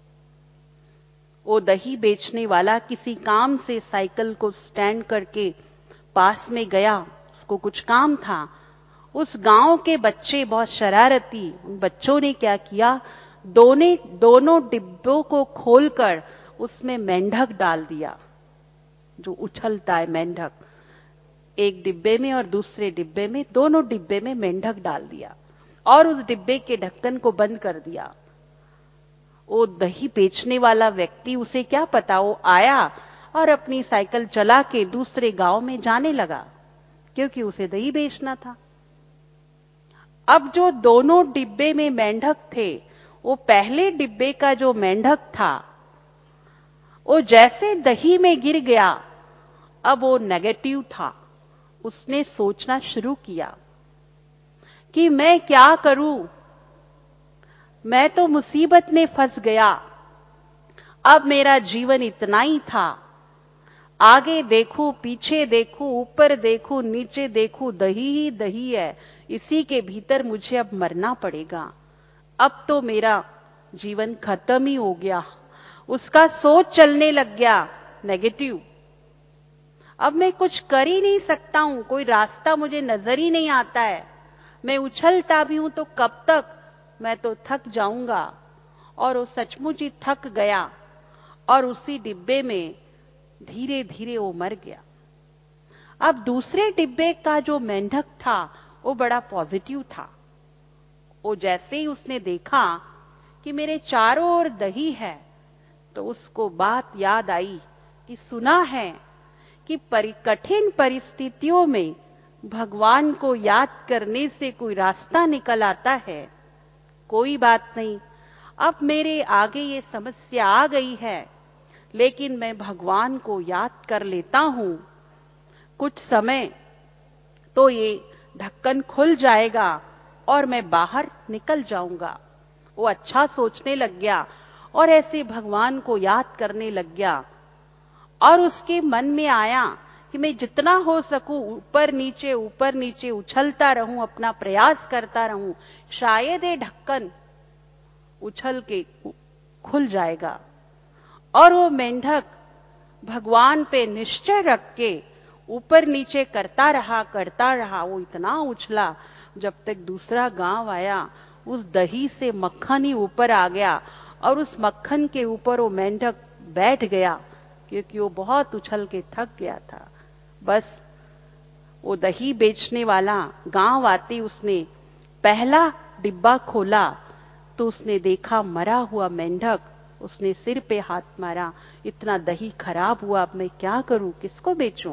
वो दही बेचने वाला किसी काम से साइकिल को स्टैंड करके पास में गया, उसको कुछ काम था। उस गांव के बच्चे बहुत शरारती, उन बच्चों ने क्या किया, दोनों डिब्बों को खोलकर उसमें मेंढक डाल दिया, जो उछलता है मेंढक, एक डिब्बे में और दूसरे डिब्बे में, दोनों डिब्बे में मेंढक डाल दिया और उस डिब्बे के ढक्कन को बंद कर दिया। वो दही बेचने वाला व्यक्ति, उसे क्या पता, वो आया और अपनी साइकिल चला के दूसरे गांव में जाने लगा, क्योंकि उसे दही बेचना था। अब जो दोनों डिब्बे में मेंढक थे, वो पहले डिब्बे का जो मेंढक था, वो जैसे दही में गिर गया, अब वो नेगेटिव था। उसने सोचना शुरू किया कि मैं क्या करूं, मैं तो मुसीबत में फंस गया, अब मेरा जीवन इतना ही था, आगे देखूं, पीछे देखूं, ऊपर देखूं, नीचे देखूं, दही ही दही है, इसी के भीतर मुझे अब मरना पड़ेगा। अब तो मेरा जीवन खत्म ही हो गया। उसका सोच चलने लग गया नेगेटिव। अब मैं कुछ कर ही नहीं सकता हूं, कोई रास्ता मुझे नजर ही नहीं आता है। मैं उछलता भी हूं तो कब तक, मैं तो थक जाऊंगा। और वो सचमुच ही थक गया और उसी डिब्बे में धीरे धीरे वो मर गया। अब दूसरे डिब्बे का जो मेंढक था वो बड़ा पॉजिटिव था। वो जैसे ही उसने देखा कि मेरे चारों ओर दही है, तो उसको बात याद आई कि सुना है कि कठिन परिस्थितियों में भगवान को याद करने से कोई रास्ता निकल आता है। कोई बात नहीं, अब मेरे आगे ये समस्या आ गई है, लेकिन मैं भगवान को याद कर लेता हूं। कुछ समय तो ये ढक्कन खुल जाएगा और मैं बाहर निकल जाऊंगा। वो अच्छा सोचने लग गया और ऐसे भगवान को याद करने लग गया। और उसके मन में आया कि मैं जितना हो सकूं ऊपर नीचे उछलता रहूं, अपना प्रयास करता रहूं, शायद ये ढक्कन उछल के खुल जाएगा। और वो मेंढक भगवान पे निश्चय रख के ऊपर नीचे करता रहा। वो इतना उछला जब तक दूसरा गांव आया, उस दही से मक्खन ही ऊपर आ गया और उस मक्खन के ऊपर वो मेंढक बैठ गया, क्योंकि वो बहुत उछल के थक गया था। बस वो दही बेचने वाला गांव आते उसने पहला डिब्बा खोला तो उसने देखा मरा हुआ मेंढक। उसने सिर पे हाथ मारा, इतना दही खराब हुआ, अब मैं क्या करूं, किसको बेचूं।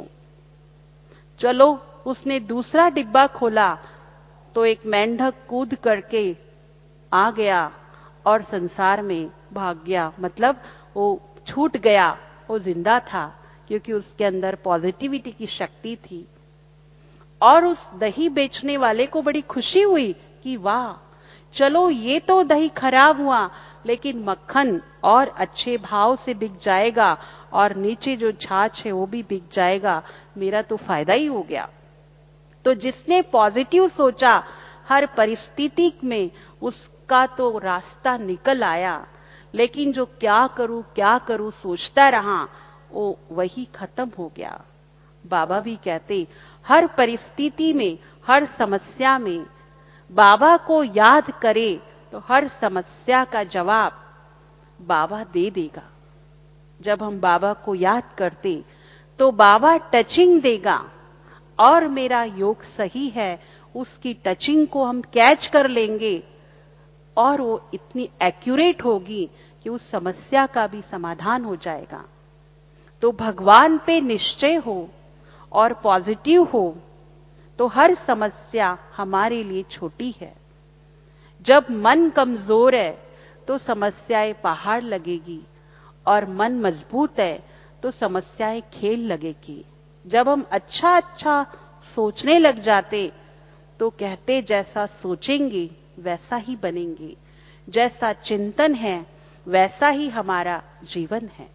चलो, उसने दूसरा डिब्बा खोला तो एक मेंढक कूद करके आ गया और संसार में भाग गया। मतलब वो छूट गया, वो जिंदा था, क्योंकि उसके अंदर पॉजिटिविटी की शक्ति थी। और उस दही बेचने वाले को बड़ी खुशी हुई कि वाह, चलो ये तो दही खराब हुआ, लेकिन मक्खन और अच्छे भाव से बिक जाएगा और नीचे जो छाछ है वो भी बिक जाएगा, मेरा तो फायदा ही हो गया। तो जिसने पॉजिटिव सोचा, हर परिस्थिति में उसका तो रास्ता निकल आया। लेकिन जो क्या करूं सोचता रहा, वो वही खत्म हो गया। बाबा भी कहते, हर परिस्थिति में, हर समस्या में बाबा को याद करे तो हर समस्या का जवाब बाबा दे देगा। जब हम बाबा को याद करते तो बाबा टचिंग देगा, और मेरा योग सही है, उसकी टचिंग को हम कैच कर लेंगे और वो इतनी एक्यूरेट होगी कि उस समस्या का भी समाधान हो जाएगा। तो भगवान पे निश्चय हो और पॉजिटिव हो तो हर समस्या हमारे लिए छोटी है। जब मन कमजोर है तो समस्याएं पहाड़ लगेगी, और मन मजबूत है तो समस्याएं खेल लगेगी। जब हम अच्छा सोचने लग जाते तो कहते, जैसा सोचेंगे वैसा ही बनेंगे, जैसा चिंतन है वैसा ही हमारा जीवन है।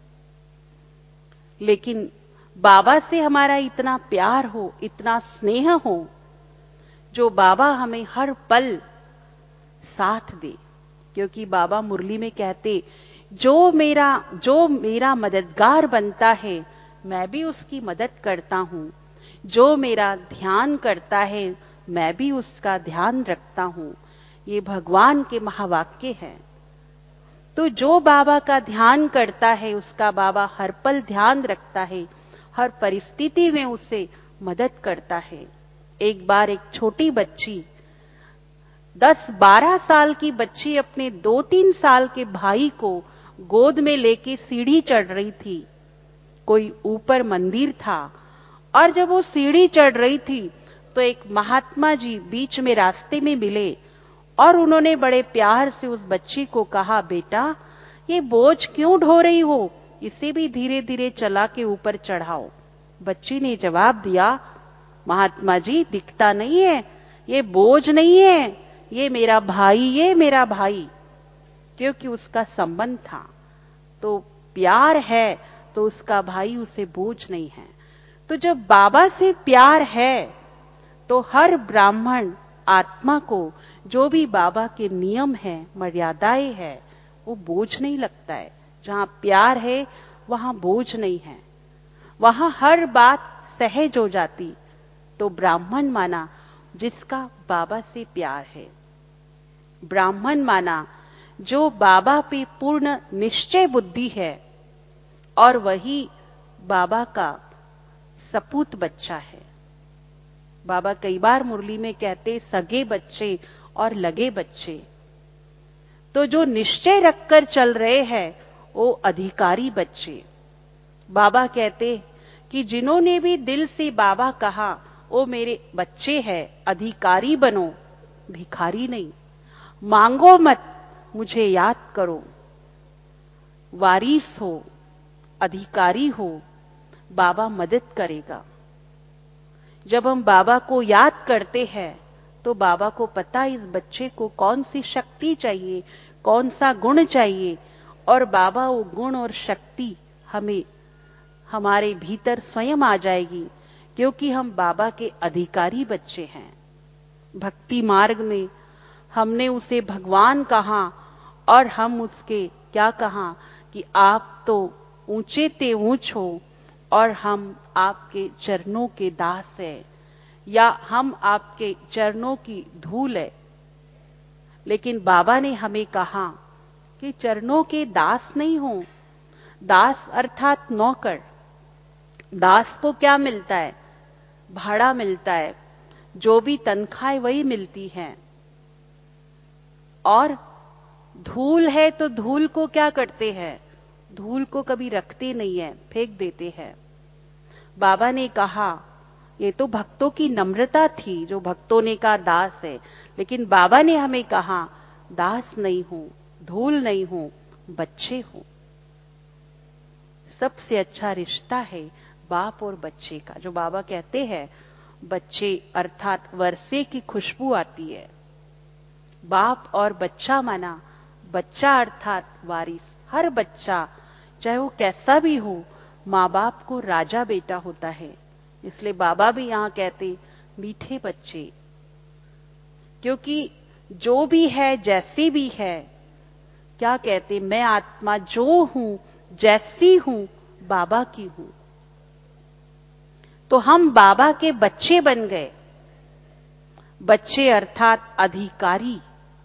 लेकिन बाबा से हमारा इतना प्यार हो, इतना स्नेह हो, जो बाबा हमें हर पल साथ दे। क्योंकि बाबा मुरली में कहते, जो मेरा मददगार बनता है मैं भी उसकी मदद करता हूं, जो मेरा ध्यान करता है मैं भी उसका ध्यान रखता हूं। ये भगवान के महावाक्य हैं। तो जो बाबा का ध्यान करता है उसका बाबा हर पल ध्यान रखता है, हर परिस्थिति में उसे मदद करता है। एक बार एक छोटी बच्ची, 10-12 साल की बच्ची, अपने 2-3 साल के भाई को गोद में लेके सीढ़ी चढ़ रही थी। कोई ऊपर मंदिर था, और जब वो सीढ़ी चढ़ रही थी तो एक महात्मा जी बीच में रास्ते में मिले, और उन्होंने बड़े प्यार से उस बच्ची को कहा, बेटा ये बोझ क्यों ढो रही हो, इसे भी धीरे धीरे चला के ऊपर चढ़ाओ। बच्ची ने जवाब दिया, महात्मा जी दिखता नहीं है, ये बोझ नहीं है, ये मेरा भाई। क्योंकि उसका संबंध था। तो प्यार है तो उसका भाई उसे बोझ नहीं है। तो जब बाबा से प्यार है तो हर ब्राह्मण आत्मा को जो भी बाबा के नियम है, मर्यादाएं है, वो बोझ नहीं लगता है। जहां प्यार है वहां बोझ नहीं है, वहां हर बात सहज हो जाती। तो ब्राह्मण माना जिसका बाबा से प्यार है, ब्राह्मण माना जो बाबा पे पूर्ण निश्चय बुद्धि है, और वही बाबा का सपूत बच्चा है। बाबा कई बार मुरली में कहते सगे बच्चे और लगे बच्चे। तो जो निश्चय रखकर चल रहे हैं वो अधिकारी बच्चे। बाबा कहते कि जिन्होंने भी दिल से बाबा कहा वो मेरे बच्चे हैं, अधिकारी बनो, भिखारी नहीं। मांगो मत, मुझे याद करो, वारिस हो, अधिकारी हो, बाबा मदद करेगा। जब हम बाबा को याद करते हैं तो बाबा को पता इस बच्चे को कौन सी शक्ति चाहिए, कौन सा गुण चाहिए, और बाबा वो गुण और शक्ति हमें हमारे भीतर स्वयं आ जाएगी, क्योंकि हम बाबा के अधिकारी बच्चे हैं। भक्ति मार्ग में हमने उसे भगवान कहा और हम उसके क्या कहा कि आप तो ऊंचे ते ऊंच हो और हम आपके चरणों के दास है, या हम आपके चरणों की धूल है। लेकिन बाबा ने हमें कहा कि चरणों के दास नहीं हो। दास अर्थात नौकर। दास को क्या मिलता है? भाड़ा मिलता है, जो भी तनख्वाह वही मिलती है। और धूल है तो धूल को क्या करते हैं? धूल को कभी रखते नहीं है, फेंक देते हैं। बाबा ने कहा, ये तो भक्तों की नम्रता थी, जो भक्तों ने कहा दास है, लेकिन बाबा ने हमें कहा दास नहीं हूं, धूल नहीं हूं, बच्चे हूं। सबसे अच्छा रिश्ता है बाप और बच्चे का। जो बाबा कहते हैं बच्चे अर्थात वर्षे की खुशबू आती है। बाप और बच्चा माना बच्चा अर्थात वारिस। हर बच्चा चाहे वो कैसा भी हो, माँ बाप को राजा बेटा होता है। इसलिए बाबा भी यहां कहते मीठे बच्चे, क्योंकि जो भी है जैसी भी है, क्या कहते, मैं आत्मा जो हूं जैसी हूं बाबा की हूं। तो हम बाबा के बच्चे बन गए। बच्चे अर्थात अधिकारी।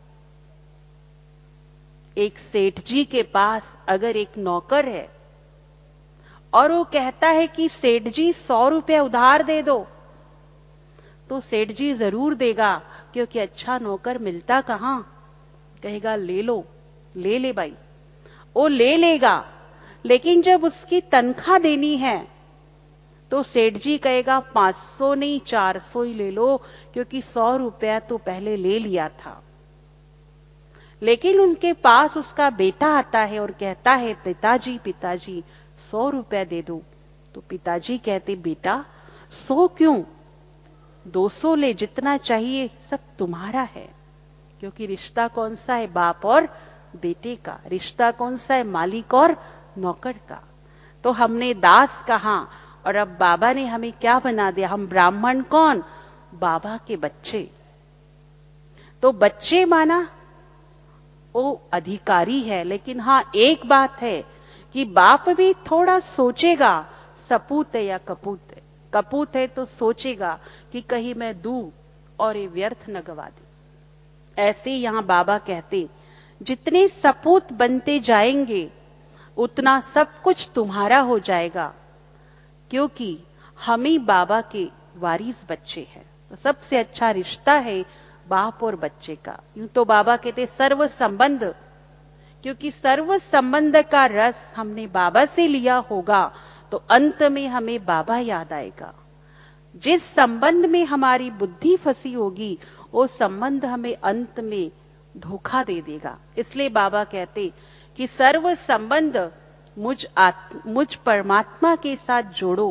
एक सेठ जी के पास अगर एक नौकर है और वो कहता है कि सेठ जी 100 रुपए उधार दे दो, तो सेठ जी जरूर देगा, क्योंकि अच्छा नौकर मिलता कहां। कहेगा ले लो, ले ले भाई, वो ले लेगा। लेकिन जब उसकी तनख्वाह देनी है तो सेठ जी कहेगा 500 नहीं 400 ही ले लो, क्योंकि 100 रुपया तो पहले ले लिया था। लेकिन उनके पास उसका बेटा आता है और कहता है पिताजी पिताजी 100 रुपया दे दो। तो पिताजी कहते बेटा 100 क्यों, 200 ले, जितना चाहिए सब तुम्हारा है। क्योंकि रिश्ता कौन सा है? बाप और बेटे का। रिश्ता कौन सा है? मालिक और नौकर का। तो हमने दास कहा और अब बाबा ने हमें क्या बना दिया? हम ब्राह्मण कौन? बाबा के बच्चे। तो बच्चे माना वो अधिकारी है। लेकिन हां एक बात है कि बाप भी थोड़ा सोचेगा, सपूत है या कपूत है। कपूत है तो सोचेगा कि कहीं मैं दूं और ये व्यर्थ न गवा दे। ऐसे यहां बाबा कहते जितने सपूत बनते जाएंगे उतना सब कुछ तुम्हारा हो जाएगा, क्योंकि हम ही बाबा के वारिस बच्चे हैं। तो सबसे अच्छा रिश्ता है बाप और बच्चे का। यूं तो बाबा कहते सर्व संबंध, क्योंकि सर्व संबंध का रस हमने बाबा से लिया होगा तो अंत में हमें बाबा याद आएगा। जिस संबंध में हमारी बुद्धि फंसी होगी वो संबंध हमें अंत में धोखा दे देगा। इसलिए बाबा कहते कि सर्व संबंध मुझ परमात्मा के साथ जोड़ो,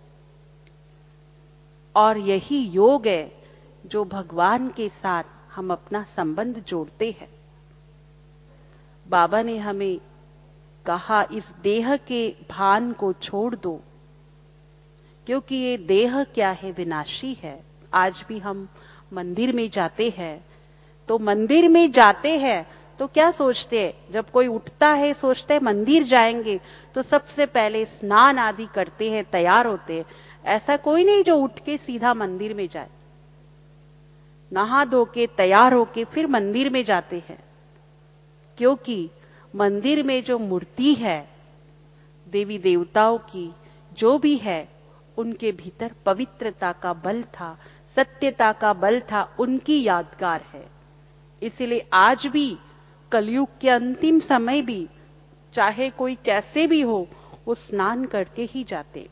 और यही योग है जो भगवान के साथ हम अपना संबंध जोड़ते हैं। बाबा ने हमें कहा इस देह के भान को छोड़ दो, क्योंकि ये देह क्या है, विनाशी है। आज भी हम मंदिर में जाते हैं, तो मंदिर में जाते हैं तो क्या सोचते हैं, जब कोई उठता है सोचते हैं मंदिर जाएंगे तो सबसे पहले स्नान आदि करते हैं, तैयार होते हैं। ऐसा कोई नहीं जो उठ के सीधा मंदिर में जाए, नहा धो के तैयार होके फिर मंदिर में जाते हैं। क्योंकि मंदिर में जो मूर्ति है देवी देवताओं की, जो भी है, उनके भीतर पवित्रता का बल था, सत्यता का बल था, उनकी यादगार है। इसलिए आज भी कलयुग के अंतिम समय भी चाहे कोई कैसे भी हो, वो स्नान करके ही जाते।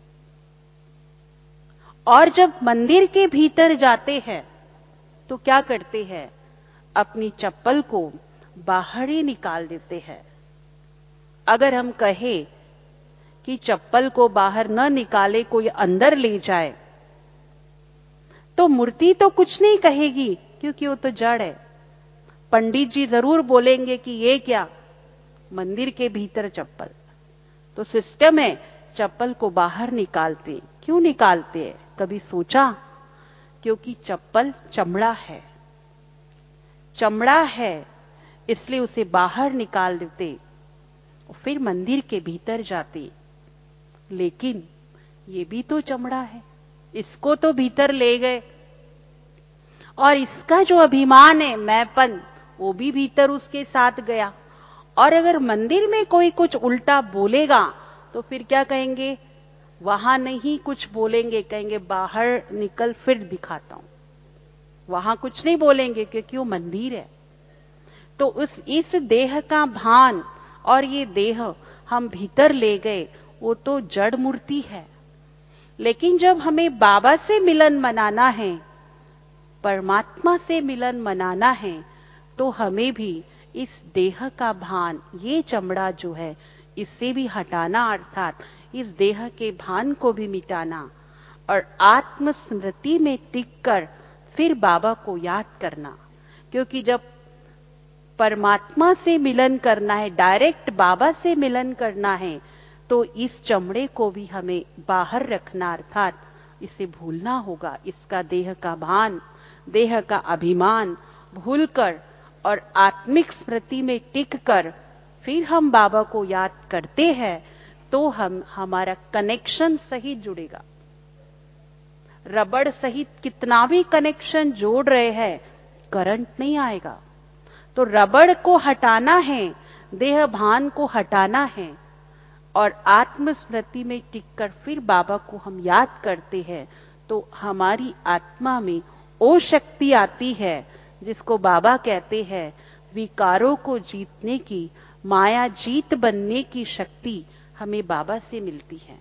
और जब मंदिर के भीतर जाते हैं तो क्या करते हैं, अपनी चप्पल को बाहर ही निकाल देते हैं। अगर हम कहें कि चप्पल को बाहर न निकाले, कोई अंदर ले जाए, तो मूर्ति तो कुछ नहीं कहेगी, क्योंकि वो तो जड़ है। पंडित जी जरूर बोलेंगे कि ये क्या, मंदिर के भीतर चप्पल। तो सिस्टम है, चप्पल को बाहर निकालते। क्यों निकालते हैं, कभी सोचा? क्योंकि चप्पल चमड़ा है, चमड़ा है, इसलिए उसे बाहर निकाल देते, फिर मंदिर के भीतर जाते। लेकिन ये भी तो चमड़ा है, इसको तो भीतर ले गए, और इसका जो अभिमान है, मैंपन, वो भी भीतर उसके साथ गया। और अगर मंदिर में कोई कुछ उल्टा बोलेगा तो फिर क्या कहेंगे, वहां नहीं कुछ बोलेंगे, कहेंगे बाहर निकल फिर दिखाता हूं। वहां कुछ नहीं बोलेंगे क्योंकि वो मंदिर है। तो इस देह का भान और ये देह हम भीतर ले गए, वो तो जड़ मूर्ति है। लेकिन जब हमें बाबा से मिलन मनाना है, परमात्मा से मिलन मनाना है, तो हमें भी इस देह का भान, ये चमड़ा जो है, इससे भी हटाना, अर्थात इस देह के भान को भी मिटाना, और आत्म स्मृति में टिककर फिर बाबा को याद करना। क्योंकि जब परमात्मा से मिलन करना है, डायरेक्ट बाबा से मिलन करना है, तो इस चमड़े को भी हमें बाहर रखना, अर्थात इसे भूलना होगा। इसका देह का भान, देह का अभिमान भूलकर और आत्मिक स्मृति में टिककर फिर हम बाबा को याद करते हैं, तो हमारा कनेक्शन सही जुड़ेगा। रबड़ सहित कितना भी कनेक्शन जोड़ रहे हैं, करंट नहीं आएगा। तो रबड़ को हटाना है, देह भान को हटाना है, और आत्म स्मृति में टिककर फिर बाबा को हम याद करते हैं, तो हमारी आत्मा में वो शक्ति आती है जिसको बाबा कहते हैं, विकारों को जीतने की, माया जीत बनने की शक्ति हमें बाबा से मिलती है।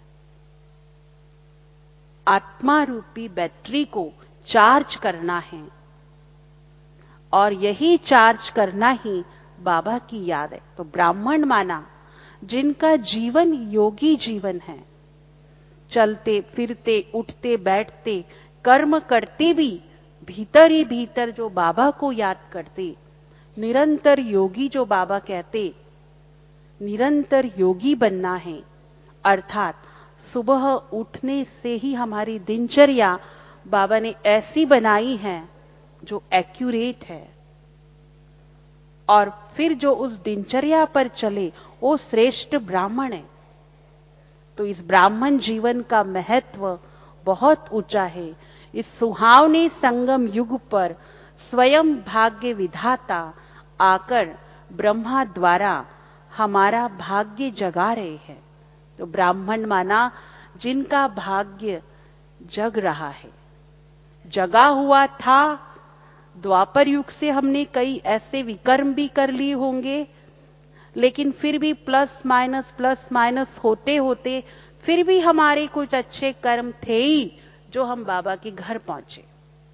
आत्मा रूपी बैटरी को चार्ज करना है, और यही चार्ज करना ही बाबा की याद है। तो ब्राह्मण माना जिनका जीवन योगी जीवन है, चलते फिरते उठते बैठते कर्म करते भी भीतर ही भीतर जो बाबा को याद करते, निरंतर योगी जो बाबा कहते, निरंतर योगी बनना है। अर्थात सुबह उठने से ही हमारी दिनचर्या बाबा ने ऐसी बनाई है जो एक्यूरेट है, और फिर जो उस दिनचर्या पर चले वो श्रेष्ठ ब्राह्मण है। तो इस ब्राह्मण जीवन का महत्व बहुत ऊंचा है। इस सुहावने संगम युग पर स्वयं भाग्य विधाता आकर ब्रह्मा द्वारा हमारा भाग्य जगा रहे हैं। तो ब्राह्मण माना जिनका भाग्य जग रहा है, जगा हुआ था। द्वापर युग से हमने कई ऐसे विकर्म भी कर लिए होंगे, लेकिन फिर भी प्लस माइनस होते होते फिर भी हमारे कुछ अच्छे कर्म थे ही, जो हम बाबा के घर पहुंचे।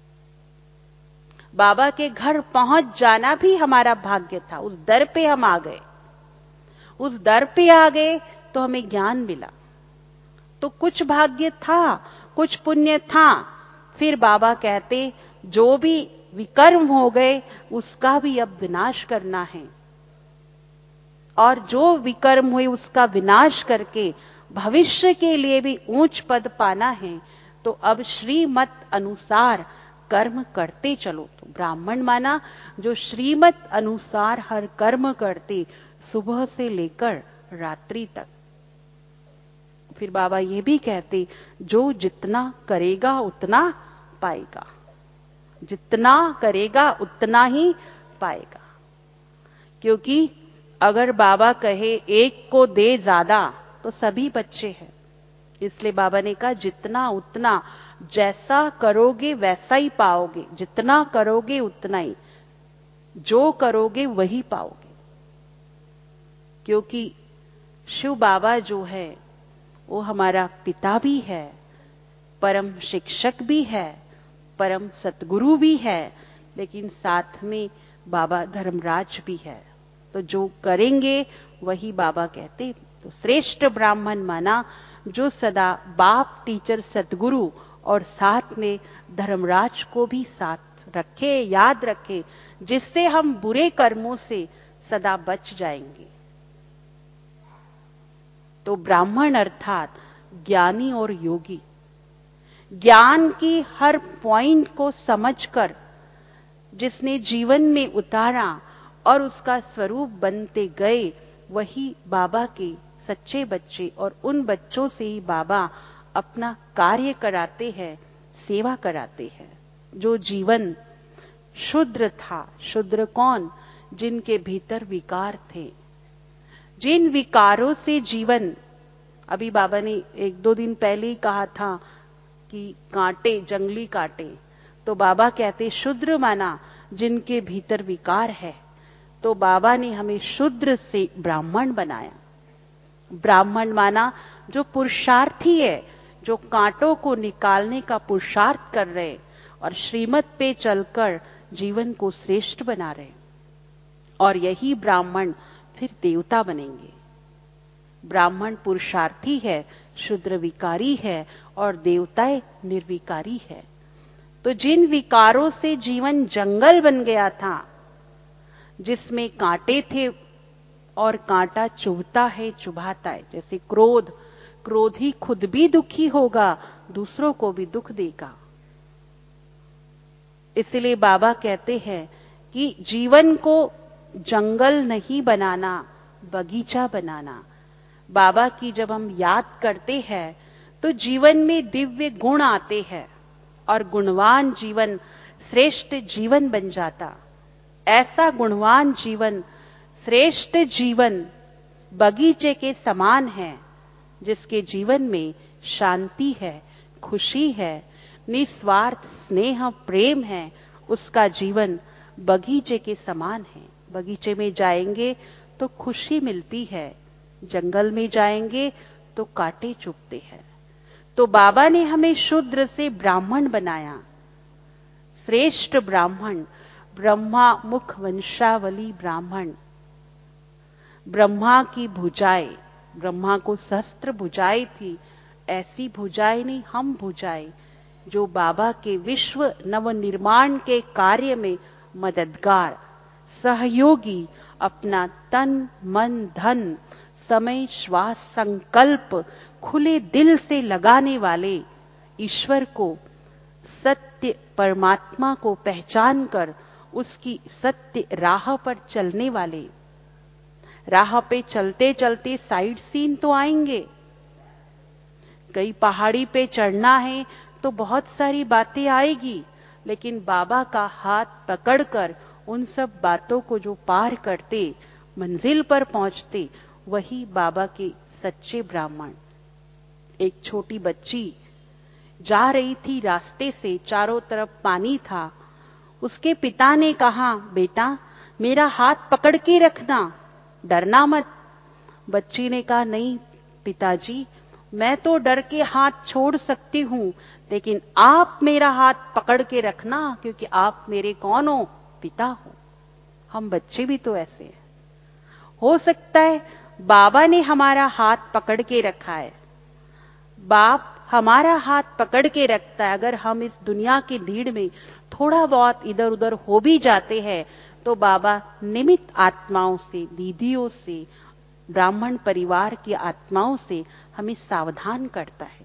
बाबा के घर पहुंच जाना भी हमारा भाग्य था। उस दर पे हम आ गए, उस दर पे आ गए तो हमें ज्ञान मिला। तो कुछ भाग्य था, कुछ पुण्य था। फिर बाबा कहते जो भी विकर्म हो गए उसका भी अब विनाश करना है, और जो विकर्म हुए उसका विनाश करके भविष्य के लिए भी ऊंच पद पाना है, तो अब श्रीमत अनुसार कर्म करते चलो। तो ब्राह्मण माना जो श्रीमत अनुसार हर कर्म करते, सुबह से लेकर रात्रि तक। फिर बाबा ये भी कहते, जो जितना करेगा उतना पाएगा, जितना करेगा उतना ही पाएगा। क्योंकि अगर बाबा कहे एक को दे ज्यादा, तो सभी बच्चे हैं। इसलिए बाबा ने कहा जितना उतना, जैसा करोगे वैसा ही पाओगे, जितना करोगे उतना ही, जो करोगे वही पाओगे। क्योंकि शिव बाबा जो है वो हमारा पिता भी है, परम शिक्षक भी है, परम सतगुरु भी है, लेकिन साथ में बाबा धर्मराज भी है। तो जो करेंगे वही बाबा कहते। तो श्रेष्ठ ब्राह्मण माना जो सदा बाप, टीचर, सतगुरु और साथ में धर्मराज को भी साथ रखे, याद रखे, जिससे हम बुरे कर्मों से सदा बच जाएंगे। तो ब्राह्मण अर्थात ज्ञानी और योगी, ज्ञान की हर पॉइंट को समझकर जिसने जीवन में उतारा और उसका स्वरूप बनते गए, वही बाबा के सच्चे बच्चे। और उन बच्चों से ही बाबा अपना कार्य कराते हैं, सेवा कराते हैं। जो जीवन शुद्र था, शुद्र कौन? जिनके भीतर विकार थे, जिन विकारों से जीवन, अभी बाबा ने 1-2 दिन पहले ही कहा था कि कांटे, जंगली कांटे, तो बाबा कहते शूद्र माना जिनके भीतर विकार है। तो बाबा ने हमें शूद्र से ब्राह्मण बनाया। ब्राह्मण माना जो पुरुषार्थी है, जो कांटों को निकालने का पुरुषार्थ कर रहे और श्रीमत पे चलकर जीवन को श्रेष्ठ बना रहे। और यही ब्राह्मण फिर देवता बनेंगे। ब्राह्मण पुरुषार्थी है, शूद्र विकारी है और देवताएं निर्विकारी है। तो जिन विकारों से जीवन जंगल बन गया था, जिसमें कांटे थे और कांटा चुभता है, चुभाता है, जैसे क्रोध, क्रोधी खुद भी दुखी होगा, दूसरों को भी दुख देगा। इसलिए बाबा कहते हैं कि जीवन को जंगल नहीं बनाना, बगीचा बनाना। बाबा की जब हम याद करते हैं तो जीवन में दिव्य गुण आते हैं और गुणवान जीवन श्रेष्ठ जीवन बन जाता। ऐसा गुणवान जीवन, श्रेष्ठ जीवन बगीचे के समान है, जिसके जीवन में शांति है, खुशी है, निस्वार्थ स्नेह प्रेम है। उसका जीवन बगीचे के समान है। बगीचे में जाएंगे तो खुशी मिलती है, जंगल में जाएंगे तो कांटे चुभते हैं। तो बाबा ने हमें शूद्र से ब्राह्मण बनाया, श्रेष्ठ ब्राह्मण, ब्रह्मा मुख वंशावली ब्राह्मण। ब्रह्मा की भुजाएं, ब्रह्मा को सहस्त्र भुजाएं थी, ऐसी भुजाएं नहीं, हम भुजाएं जो बाबा के विश्व नवनिर्माण के कार्य में मददगार, सहयोगी, अपना तन मन धन समय श्वास संकल्प खुले दिल से लगाने वाले, ईश्वर को, सत्य परमात्मा को पहचान कर उसकी सत्य राह पर चलने वाले। राह पे चलते चलते साइड सीन तो आएंगे, कई पहाड़ी पे चढ़ना है तो बहुत सारी बातें आएगी, लेकिन बाबा का हाथ पकड़कर उन सब बातों को जो पार करते, मंजिल पर पहुंचते, वही बाबा के सच्चे ब्राह्मण। एक छोटी बच्ची जा रही थी रास्ते से, चारों तरफ पानी था। उसके पिता ने कहा, बेटा मेरा हाथ पकड़ के रखना, डरना मत। बच्ची ने कहा, नहीं पिताजी, मैं तो डर के हाथ छोड़ सकती हूं, लेकिन आप मेरा हाथ पकड़ के रखना, क्योंकि आप मेरे कौन हो? पिता हो। हम बच्चे भी तो ऐसे हैं। हो सकता है बाबा ने हमारा हाथ पकड़ के रखा है, बाप हमारा हाथ पकड़ के रखता है। अगर हम इस दुनिया की भीड़ में थोड़ा बहुत इधर उधर हो भी जाते हैं, तो बाबा निमित्त आत्माओं से, दीदियों से, ब्राह्मण परिवार की आत्माओं से हमें सावधान करता है।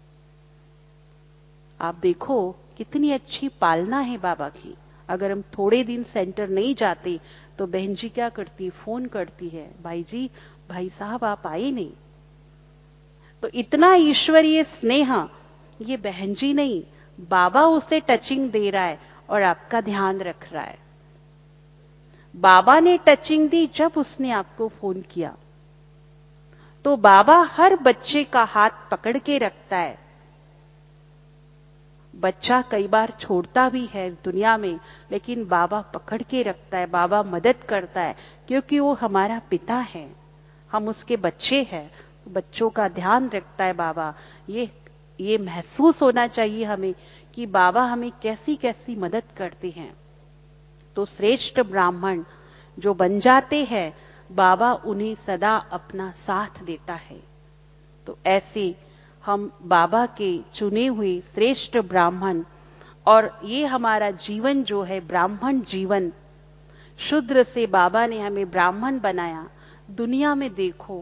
आप देखो कितनी अच्छी पालना है बाबा की। अगर हम थोड़े दिन सेंटर नहीं जाते तो बहन जी क्या करती, फोन करती है, भाई जी, भाई साहब आप आए नहीं। तो इतना ईश्वरीय स्नेह, ये बहन जी नहीं, बाबा उसे टचिंग दे रहा है और आपका ध्यान रख रहा है। बाबा ने टचिंग दी जब उसने आपको फोन किया। तो बाबा हर बच्चे का हाथ पकड़ के रखता है। बच्चा कई बार छोड़ता भी है दुनिया में, लेकिन बाबा पकड़ के रखता है, बाबा मदद करता है, क्योंकि वो हमारा पिता है, हम उसके बच्चे हैं। बच्चों का ध्यान रखता है बाबा। ये महसूस होना चाहिए हमें कि बाबा हमें कैसी कैसी मदद करते हैं। तो श्रेष्ठ ब्राह्मण जो बन जाते हैं, बाबा उन्हें सदा अपना साथ देता है। तो ऐसे हम बाबा के चुने हुए श्रेष्ठ ब्राह्मण, और ये हमारा जीवन जो है ब्राह्मण जीवन, शूद्र से बाबा ने हमें ब्राह्मण बनाया। दुनिया में देखो,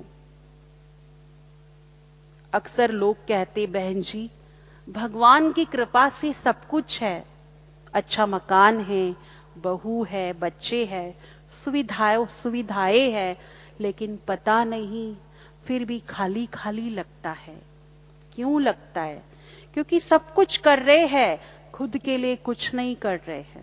अक्सर लोग कहते, बहन जी भगवान की कृपा से सब कुछ है, अच्छा मकान है, बहू है, बच्चे हैं, सुविधाएं हैं, लेकिन पता नहीं फिर भी खाली खाली लगता है। क्यों लगता है? क्योंकि सब कुछ कर रहे हैं, खुद के लिए कुछ नहीं कर रहे हैं।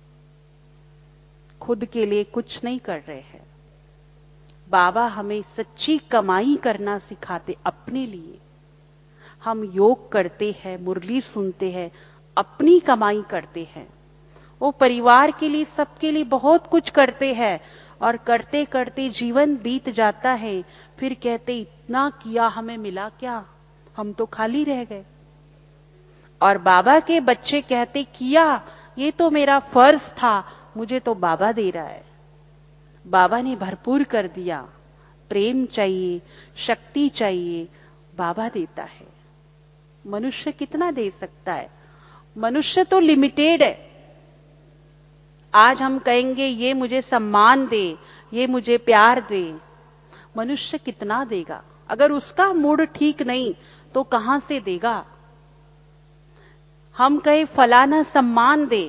खुद के लिए कुछ नहीं कर रहे हैं। बाबा हमें सच्ची कमाई करना सिखाते अपने लिए। हम योग करते हैं, मुरली सुनते हैं, अपनी कमाई करते हैं। वो परिवार के लिए, सबके लिए बहुत कुछ करते हैं, और करते करते जीवन बीत जाता है। फिर कहते इतना किया, हमें मिला क्या? हम तो खाली रह गए। और बाबा के बच्चे कहते किया, ये तो मेरा फर्ज था, मुझे तो बाबा दे रहा है। बाबा ने भरपूर कर दिया। प्रेम चाहिए, शक्ति चाहिए, बाबा देता है। मनुष्य कितना दे सकता है? मनुष्य तो लिमिटेड है। आज हम कहेंगे ये मुझे सम्मान दे, ये मुझे प्यार दे, मनुष्य कितना देगा? अगर उसका मूड ठीक नहीं तो कहां से देगा? हम कहे फलाना सम्मान दे,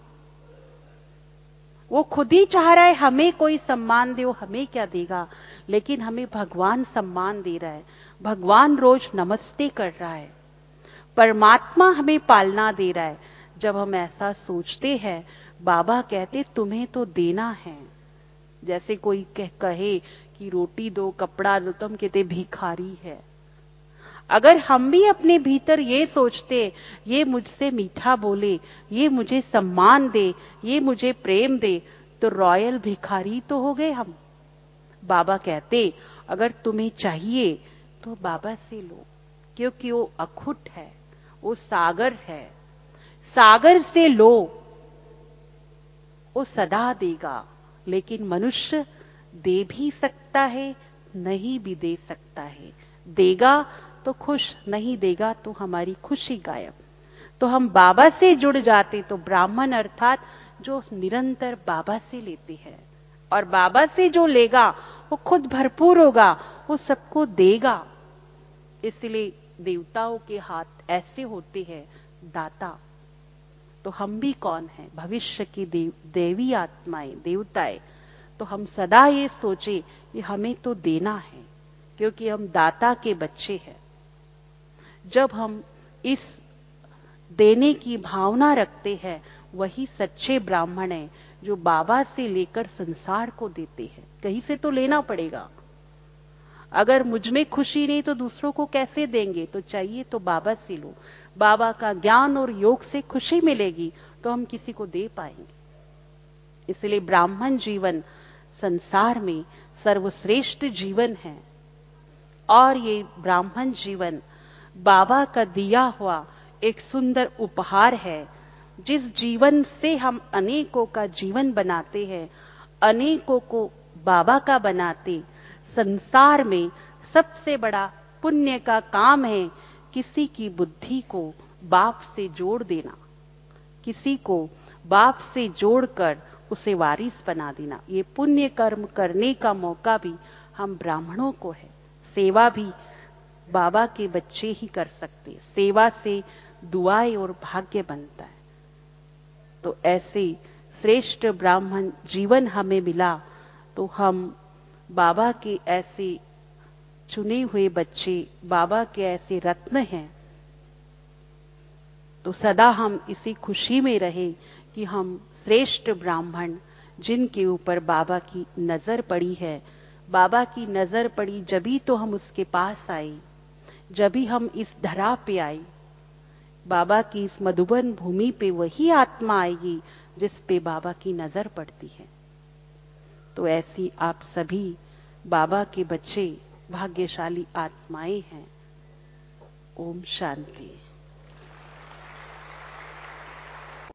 वो खुद ही चाह रहा है हमें कोई सम्मान दे, वो हमें क्या देगा? लेकिन हमें भगवान सम्मान दे रहा है, भगवान रोज नमस्ते कर रहा है, परमात्मा हमें पालना दे रहा है। जब हम ऐसा सोचते हैं, बाबा कहते तुम्हें तो देना है। जैसे कोई कहे कि रोटी दो, कपड़ा दो, तो हम कहते भिखारी है। अगर हम भी अपने भीतर ये सोचते, ये मुझसे मीठा बोले, ये मुझे सम्मान दे, ये मुझे प्रेम दे, तो रॉयल भिखारी तो हो गए हम। बाबा कहते अगर तुम्हें चाहिए तो बाबा से लो, क्योंकि वो अखुट है, वो सागर है। सागर से लो, वो सदा देगा। लेकिन मनुष्य दे भी सकता है, नहीं भी दे सकता है। देगा तो खुश, नहीं देगा तो हमारी खुशी गायब। तो हम बाबा से जुड़ जाते तो ब्राह्मण अर्थात जो निरंतर बाबा से लेते हैं, और बाबा से जो लेगा वो खुद भरपूर होगा, वो सबको देगा। इसलिए देवताओं के हाथ ऐसे होते हैं, दाता। तो हम भी कौन हैं? भविष्य की देवी आत्माएं, देवताएं। तो हम सदा ये सोचे कि हमें तो देना है, क्योंकि हम दाता के बच्चे हैं। जब हम इस देने की भावना रखते हैं, वही सच्चे ब्राह्मण हैं, जो बाबा से लेकर संसार को देते हैं। कहीं से तो लेना पड़ेगा। अगर मुझ में खुशी नहीं तो दूसरों को कैसे देंगे? तो चाहिए तो बाबा से लो। बाबा का ज्ञान और योग से खुशी मिलेगी तो हम किसी को दे पाएंगे। इसलिए ब्राह्मण जीवन संसार में सर्वश्रेष्ठ जीवन है, और ये ब्राह्मण जीवन बाबा का दिया हुआ एक सुंदर उपहार है। जिस जीवन से हम अनेकों का जीवन बनाते हैं, अनेकों को बाबा का बनाते, संसार में सबसे बड़ा पुण्य का काम है किसी की बुद्धि को बाप से जोड़ देना, किसी को बाप से जोड़कर उसे वारिस बना देना। ये पुण्य कर्म करने का मौका भी हम ब्राह्मणों को है। सेवा भी बाबा के बच्चे ही कर सकते। सेवा से दुआएं और भाग्य बनता है। तो ऐसे श्रेष्ठ ब्राह्मण जीवन हमें मिला, तो हम बाबा के ऐसे चुने हुए बच्चे, बाबा के ऐसे रत्न हैं। तो सदा हम इसी खुशी में रहे कि हम श्रेष्ठ ब्राह्मण, जिनके ऊपर बाबा की नजर पड़ी है। बाबा की नजर पड़ी जभी तो हम उसके पास आए, जभी हम इस धरा पे आए। बाबा की इस मधुबन भूमि पे वही आत्मा आएगी जिस पे बाबा की नजर पड़ती है। तो ऐसी आप सभी बाबा के बच्चे भाग्यशाली आत्माएं हैं। ओम शांति।